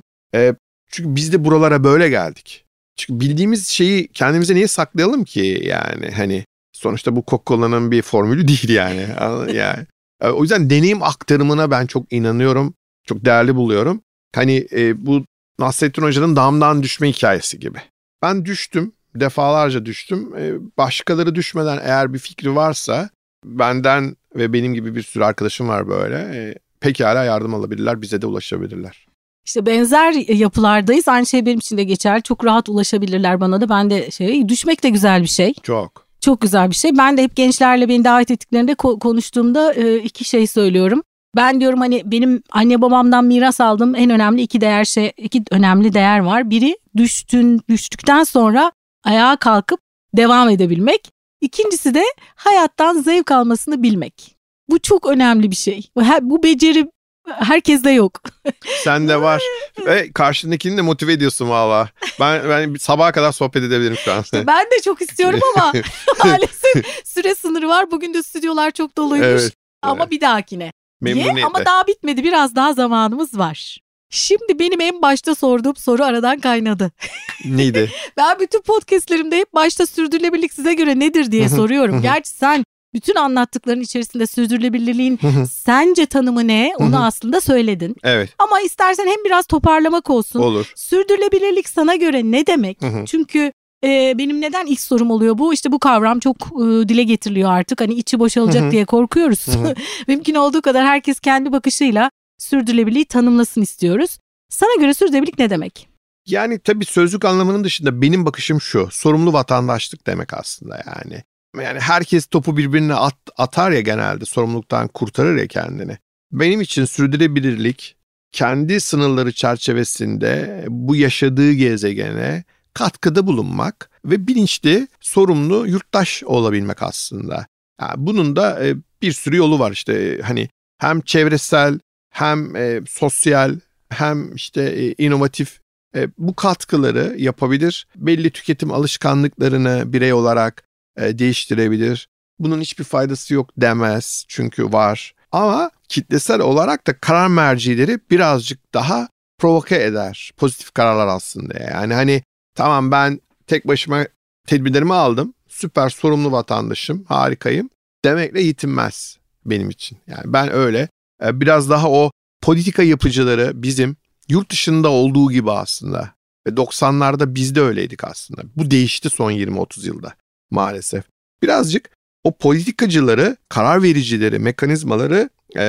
Çünkü biz de buralara böyle geldik. Çünkü bildiğimiz şeyi kendimize niye saklayalım ki yani hani sonuçta bu Coca-Cola'nın bir formülü değil yani. Yani o yüzden deneyim aktarımına ben çok inanıyorum. Çok değerli buluyorum. Hani bu Nasrettin Hoca'nın damdan düşme hikayesi gibi. Ben düştüm. Defalarca düştüm. Başkaları düşmeden eğer bir fikri varsa benden ve benim gibi bir sürü arkadaşım var böyle. Pekala yardım alabilirler. Bize de ulaşabilirler. İşte benzer yapılardayız. Aynı şey benim için de geçerli. Çok rahat ulaşabilirler bana da. Ben de düşmek de güzel bir şey. Çok. Çok güzel bir şey. Ben de hep gençlerle beni davet ettiklerinde konuştuğumda iki şey söylüyorum. Ben diyorum hani benim anne babamdan miras aldığım en önemli iki önemli değer var. Biri düştükten sonra ayağa kalkıp devam edebilmek. İkincisi de hayattan zevk almasını bilmek. Bu çok önemli bir şey. Bu beceri herkeste yok. Sende var. Ve karşındakini de motive ediyorsun valla. Ben sabaha kadar sohbet edebilirim şu an. Ben de çok istiyorum ama maalesef süre sınırı var. Bugün de stüdyolar çok doluymuş. Evet, ama bir dahakine. Memnuniyetle. Ama daha bitmedi. Biraz daha zamanımız var. Şimdi benim en başta sorduğum soru aradan kaynadı. Neydi? Ben bütün podcastlerimde hep başta sürdürülebilirlik size göre nedir diye soruyorum. Gerçi sen bütün anlattıkların içerisinde sürdürülebilirliğin sence tanımı ne? Onu aslında söyledin. Evet. Ama istersen hem biraz toparlamak olsun. Olur. Sürdürülebilirlik sana göre ne demek? Çünkü benim neden ilk sorum oluyor bu? İşte bu kavram çok dile getiriliyor artık. Hani içi boşalacak diye korkuyoruz. Mümkün olduğu kadar herkes kendi bakışıyla sürdürülebilirliği tanımlasın istiyoruz. Sana göre sürdürülebilirlik ne demek? Yani tabii sözlük anlamının dışında benim bakışım şu. Sorumlu vatandaşlık demek aslında yani. Yani herkes topu birbirine atar ya genelde, sorumluluktan kurtarır ya kendini. Benim için sürdürülebilirlik kendi sınırları çerçevesinde bu yaşadığı gezegene katkıda bulunmak ve bilinçli, sorumlu yurttaş olabilmek aslında. Yani bunun da bir sürü yolu var işte hani hem çevresel hem sosyal hem işte inovatif bu katkıları yapabilir. Belli tüketim alışkanlıklarını birey olarak değiştirebilir. Bunun hiçbir faydası yok demez çünkü var. Ama kitlesel olarak da karar mercileri birazcık daha provoke eder. Pozitif kararlar aslında. Yani hani tamam ben tek başıma tedbirlerimi aldım. Süper sorumlu vatandaşım, harikayım demekle yetinmez benim için. Yani ben öyle biraz daha o politika yapıcıları bizim yurt dışında olduğu gibi aslında. Ve 90'larda biz de öyleydik aslında. Bu değişti son 20-30 yılda maalesef. Birazcık o politikacıları, karar vericileri, mekanizmaları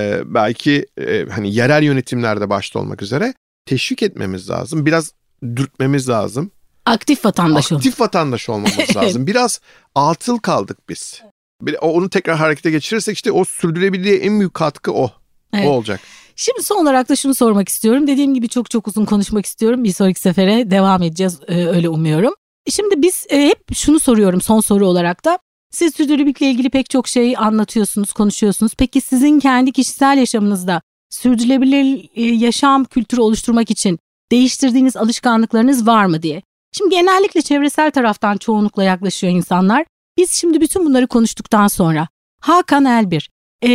belki hani yerel yönetimlerde başta olmak üzere teşvik etmemiz lazım. Biraz dürtmemiz lazım. Aktif vatandaş olmamız lazım. Biraz atıl kaldık biz. Onu tekrar harekete geçirirsek işte o sürdürülebilirliğe en büyük katkı o. Evet. O olacak. Şimdi son olarak da şunu sormak istiyorum. Dediğim gibi çok uzun konuşmak istiyorum. Bir sonraki sefere devam edeceğiz öyle umuyorum. Şimdi biz hep şunu soruyorum son soru olarak da. Siz sürdürülebilirlikle ilgili pek çok şey anlatıyorsunuz, konuşuyorsunuz. Peki sizin kendi kişisel yaşamınızda sürdürülebilir yaşam kültürü oluşturmak için değiştirdiğiniz alışkanlıklarınız var mı diye. Şimdi genellikle çevresel taraftan çoğunlukla yaklaşıyor insanlar. Biz şimdi bütün bunları konuştuktan sonra Hakan Elbir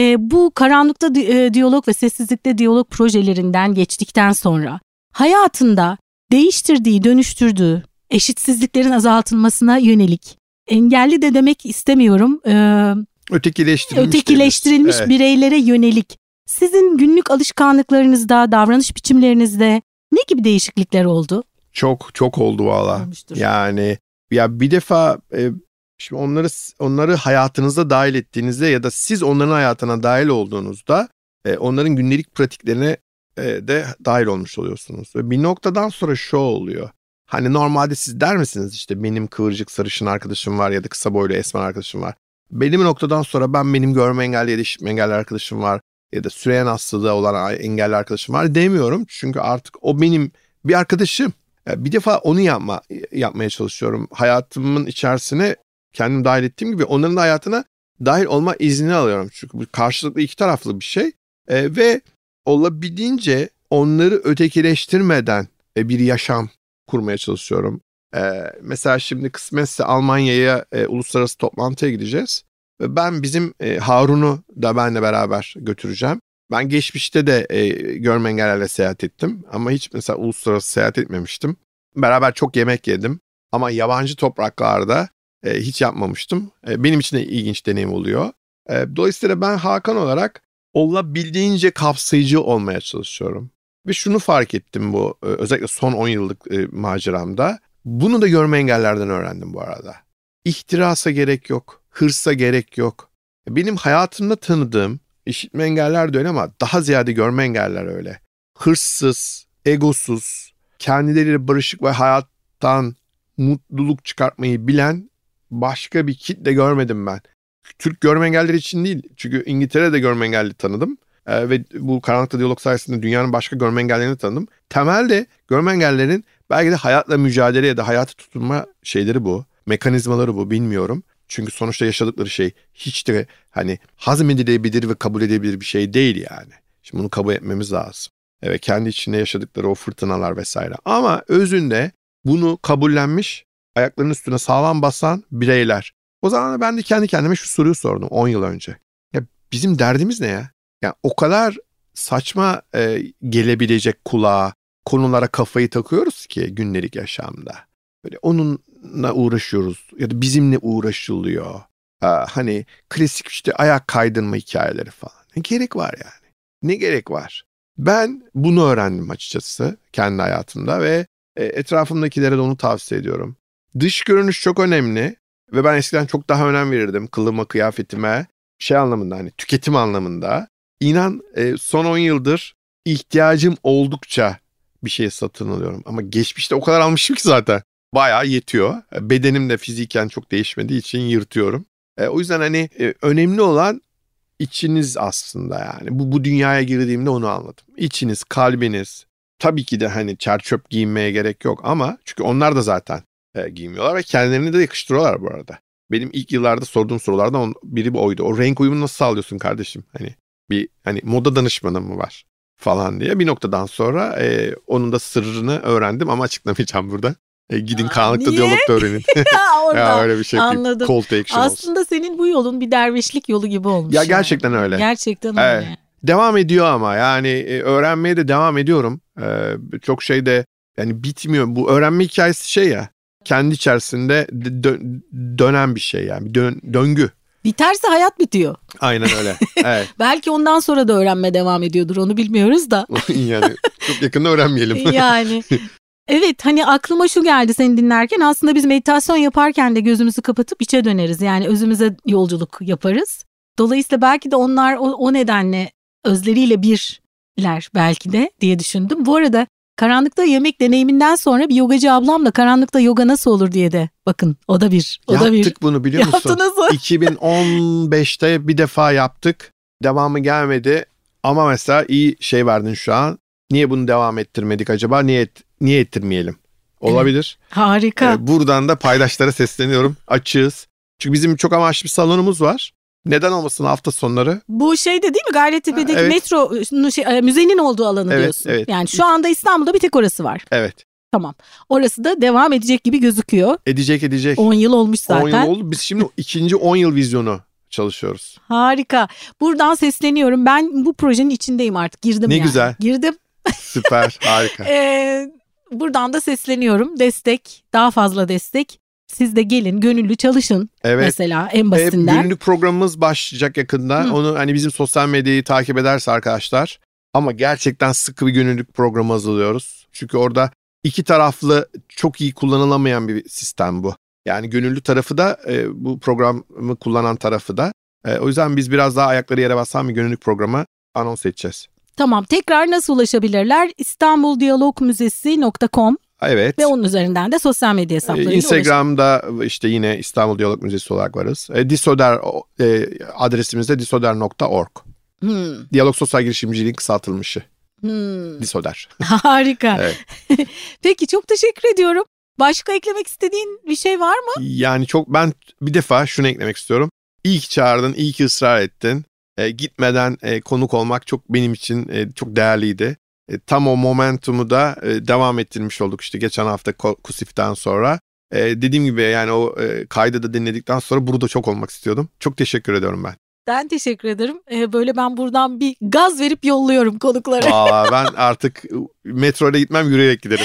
bu karanlıkta diyalog ve sessizlikte diyalog projelerinden geçtikten sonra hayatında değiştirdiği, dönüştürdüğü eşitsizliklerin azaltılmasına yönelik engelli de demek istemiyorum. Ötekileştirilmiş evet. Bireylere yönelik sizin günlük alışkanlıklarınızda, davranış biçimlerinizde ne gibi değişiklikler oldu? Çok oldu valla. Yani ya bir defa Şimdi onları hayatınıza dahil ettiğinizde ya da siz onların hayatına dahil olduğunuzda onların günlük pratiklerine de dahil olmuş oluyorsunuz. Ve bir noktadan sonra şu oluyor. Hani normalde siz der misiniz işte benim kıvırcık sarışın arkadaşım var ya da kısa boylu esmer arkadaşım var. Benim noktadan sonra benim görme engelli ya da işitme engelli arkadaşım var ya da süreyen hastalığı olan engelli arkadaşım var demiyorum. Çünkü artık o benim bir arkadaşım. Bir defa onu yapmaya çalışıyorum. Hayatımın içerisine kendim dahil ettiğim gibi onların da hayatına dahil olma izni alıyorum. Çünkü bu karşılıklı iki taraflı bir şey. Ve olabildiğince onları ötekileştirmeden bir yaşam kurmaya çalışıyorum. Mesela şimdi kısmetse Almanya'ya uluslararası toplantıya gideceğiz. Ve ben bizim Harun'u da benimle beraber götüreceğim. Ben geçmişte de görme engellerle seyahat ettim. Ama hiç mesela uluslararası seyahat etmemiştim. Beraber çok yemek yedim. Ama yabancı topraklarda hiç yapmamıştım. Benim için de ilginç deneyim oluyor. Dolayısıyla ben Hakan olarak olabildiğince kapsayıcı olmaya çalışıyorum. Ve şunu fark ettim bu özellikle son 10 yıllık maceramda. Bunu da görme engellerden öğrendim bu arada. İhtirasa gerek yok, hırsa gerek yok. Benim hayatımda tanıdığım işitme engeller de öyle ama daha ziyade görme engeller öyle. Hırssız, egosuz, kendileriyle barışık ve hayattan mutluluk çıkartmayı bilen başka bir kitle görmedim ben. Türk görme engelleri için değil. Çünkü İngiltere'de görme engelli tanıdım. Ve bu Karanlıkta Diyalog sayesinde dünyanın başka görme engellerini tanıdım. Temelde görme engellerin belki de hayatla mücadele ya da hayata tutunma şeyleri bu. Mekanizmaları bu, bilmiyorum. Çünkü sonuçta yaşadıkları şey hiç de hani hazmedilebilir ve kabul edilebilir bir şey değil yani. Şimdi bunu kabul etmemiz lazım. Evet, kendi içinde yaşadıkları o fırtınalar vesaire. Ama özünde bunu kabullenmiş, ayaklarının üstüne sağlam basan bireyler. O zaman ben de kendi kendime şu soruyu sordum 10 yıl önce. Ya bizim derdimiz ne ya? Yani o kadar saçma gelebilecek kulağa konulara kafayı takıyoruz ki günlük yaşamda. Böyle onunla uğraşıyoruz ya da bizimle uğraşılıyor. Hani klasik işte ayak kaydırma hikayeleri falan. Ne gerek var yani? Ne gerek var? Ben bunu öğrendim açıkçası kendi hayatımda ve etrafımdakilere de onu tavsiye ediyorum. Dış görünüş çok önemli ve ben eskiden çok daha önem verirdim kılıma, kıyafetime, şey anlamında hani tüketim anlamında. İnan son 10 yıldır ihtiyacım oldukça bir şey satın alıyorum. Ama geçmişte o kadar almışım ki zaten. Bayağı yetiyor. Bedenim de fiziken çok değişmediği için yırtıyorum. O yüzden hani önemli olan içiniz aslında yani. Bu dünyaya girdiğimde onu anladım. İçiniz, kalbiniz. Tabii ki de hani çerçöp giyinmeye gerek yok ama çünkü onlar da zaten giymiyorlar ve kendilerini de yakıştırıyorlar bu arada. Benim ilk yıllarda sorduğum sorulardan biri bu oydu. O renk uyumunu nasıl sağlıyorsun kardeşim? Hani moda danışmanı mı var falan diye. Bir noktadan sonra onun da sırrını öğrendim ama açıklamayacağım burada. Gidin Karanlıkta Diyalog'da öğrenin. Ya öyle bir şey anladım. Call to action aslında olsun. Senin bu yolun bir dervişlik yolu gibi olmuş. Ya gerçekten öyle. Gerçekten öyle. Devam ediyor ama yani öğrenmeye de devam ediyorum. Çok şey de yani bitmiyor. Bu öğrenme hikayesi şey ya. Kendi içerisinde dönen bir şey yani. Döngü. Biterse hayat bitiyor. Aynen öyle. Evet. Belki ondan sonra da öğrenme devam ediyordur, onu bilmiyoruz da. Yani çok yakında öğrenmeyelim. Yani. Evet, hani aklıma şu geldi seni dinlerken, aslında biz meditasyon yaparken de gözümüzü kapatıp içe döneriz. Yani özümüze yolculuk yaparız. Dolayısıyla belki de onlar o nedenle özleriyle birler belki de diye düşündüm. Bu arada karanlıkta yemek deneyiminden sonra bir yogacı ablamla karanlıkta yoga nasıl olur diye de bakın o da bir. Yaptık bunu biliyor musun? Yaptınız mı? 2015'te bir defa yaptık. Devamı gelmedi ama mesela iyi şey verdin şu an. Niye bunu devam ettirmedik acaba? Niye ettirmeyelim? Olabilir. Evet, harika. Buradan da paydaşlara sesleniyorum. Açığız. Çünkü bizim çok amaçlı bir salonumuz var. Neden olmasın hafta sonları? Bu şeyde değil mi? Gayrettepe'deki evet. metro müzenin olduğu alanı diyorsun. Evet. Yani şu anda İstanbul'da bir tek orası var. Evet. Tamam. Orası da devam edecek gibi gözüküyor. Edecek. 10 yıl olmuş zaten. 10 yıl oldu. Biz şimdi ikinci 10 yıl vizyonu çalışıyoruz. Harika. Buradan sesleniyorum. Ben bu projenin içindeyim artık. Girdim Ne güzel. Girdim. Süper. Harika. Buradan da sesleniyorum. Destek. Daha fazla destek. Siz de gelin, gönüllü çalışın. Evet. Mesela en basitinden. Gönüllü programımız başlayacak yakında. Onu hani bizim sosyal medyayı takip ederse arkadaşlar. Ama gerçekten sıkı bir gönüllülük programı hazırlıyoruz. Çünkü orada iki taraflı çok iyi kullanılamayan bir sistem bu. Yani gönüllü tarafı da bu programı kullanan tarafı da. O yüzden biz biraz daha ayakları yere basan bir gönüllülük programı anons edeceğiz. Tamam, tekrar nasıl ulaşabilirler? istanbuldiyalogmüzesi.com. Evet. Ve onun üzerinden de sosyal medya hesaplarıyla Instagram'da işte yine İstanbul Diyalog Müzesi olarak varız. Disoder adresimiz de disoder.org. Diyalog Sosyal Girişimciliğin kısaltılmışı. Disoder. Harika. Evet. Peki, çok teşekkür ediyorum. Başka eklemek istediğin bir şey var mı? Yani ben bir defa şunu eklemek istiyorum. İyi ki çağırdın, iyi ki ısrar ettin. Gitmeden konuk olmak çok benim için çok değerliydi. Tam o momentumu da devam ettirmiş olduk işte geçen hafta KUSİF'ten sonra. Dediğim gibi yani o kaydı da dinledikten sonra burada çok olmak istiyordum. Çok teşekkür ediyorum ben. Ben teşekkür ederim. Böyle ben buradan bir gaz verip yolluyorum konuklara. Valla ben artık metroyla gitmem, yürüyerek giderim.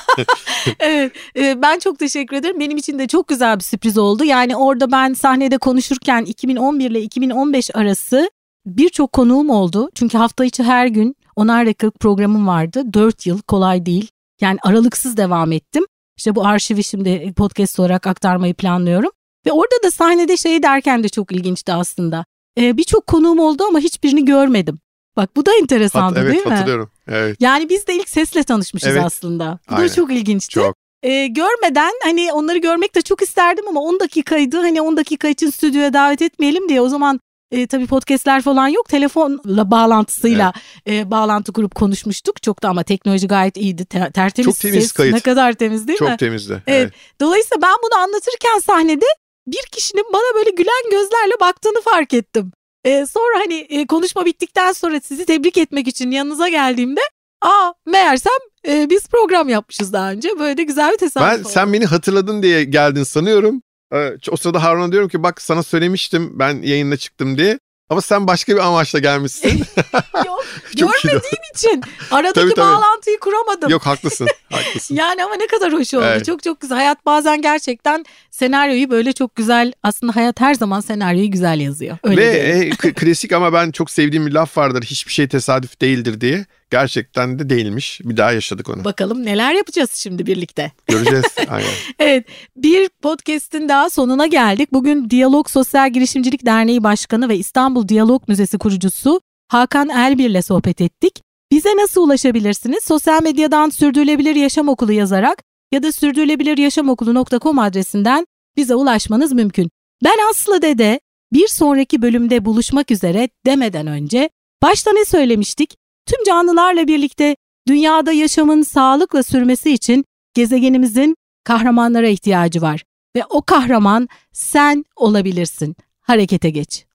Evet, ben çok teşekkür ederim. Benim için de çok güzel bir sürpriz oldu. Yani orada ben sahnede konuşurken 2011 ile 2015 arası birçok konuğum oldu. Çünkü hafta içi her gün 10'ar dakikalık programım vardı. 4 yıl kolay değil. Yani aralıksız devam ettim. İşte bu arşivi şimdi podcast olarak aktarmayı planlıyorum. Ve orada da sahnede şey derken de çok ilginçti aslında. Birçok konuğum oldu ama hiçbirini görmedim. Bak bu da enteresandı değil mi? Evet, hatırlıyorum. Evet. Yani biz de ilk sesle tanışmışız aslında. Bu da çok ilginçti. Çok. Görmeden hani onları görmek de çok isterdim ama 10 dakikaydı. Hani 10 dakika için stüdyoya davet etmeyelim diye o zaman tabii podcastler falan yok. Telefonla bağlantısıyla bağlantı kurup konuşmuştuk. Çok da ama teknoloji gayet iyiydi. Tertemiz çok temiz ses. Kayıt. Ne kadar temiz değil mi? Çok temizdi. Evet. Dolayısıyla ben bunu anlatırken sahnede bir kişinin bana böyle gülen gözlerle baktığını fark ettim. Sonra hani konuşma bittikten sonra sizi tebrik etmek için yanınıza geldiğimde meğersem biz program yapmışız daha önce. Böyle de güzel bir tesadüf oldu. Sen beni hatırladın diye geldin sanıyorum. O sırada Harun'a diyorum ki bak sana söylemiştim ben yayına çıktım diye. Ama sen başka bir amaçla gelmişsin. Yok, görmediğim için aradaki bağlantıyı kuramadım. Yok, haklısın. Yani ama ne kadar hoş oldu. Evet. Çok çok güzel. Hayat bazen gerçekten senaryoyu böyle çok güzel, aslında hayat her zaman senaryoyu güzel yazıyor. Öyle klasik ama ben çok sevdiğim bir laf vardır. Hiçbir şey tesadüf değildir diye. Gerçekten de değilmiş. Bir daha yaşadık onu. Bakalım neler yapacağız şimdi birlikte. Göreceğiz. Aynen. Evet, bir podcast'in daha sonuna geldik. Bugün Diyalog Sosyal Girişimcilik Derneği Başkanı ve İstanbul Diyalog Müzesi kurucusu Hakan Elbir ile sohbet ettik. Bize nasıl ulaşabilirsiniz? Sosyal medyadan Sürdürülebilir Yaşam Okulu yazarak ya da sürdürülebiliryaşamokulu.com adresinden bize ulaşmanız mümkün. Ben Aslı Dede, bir sonraki bölümde buluşmak üzere demeden önce başta ne söylemiştik? Tüm canlılarla birlikte dünyada yaşamın sağlıkla sürmesi için gezegenimizin kahramanlara ihtiyacı var. Ve o kahraman sen olabilirsin. Harekete geç.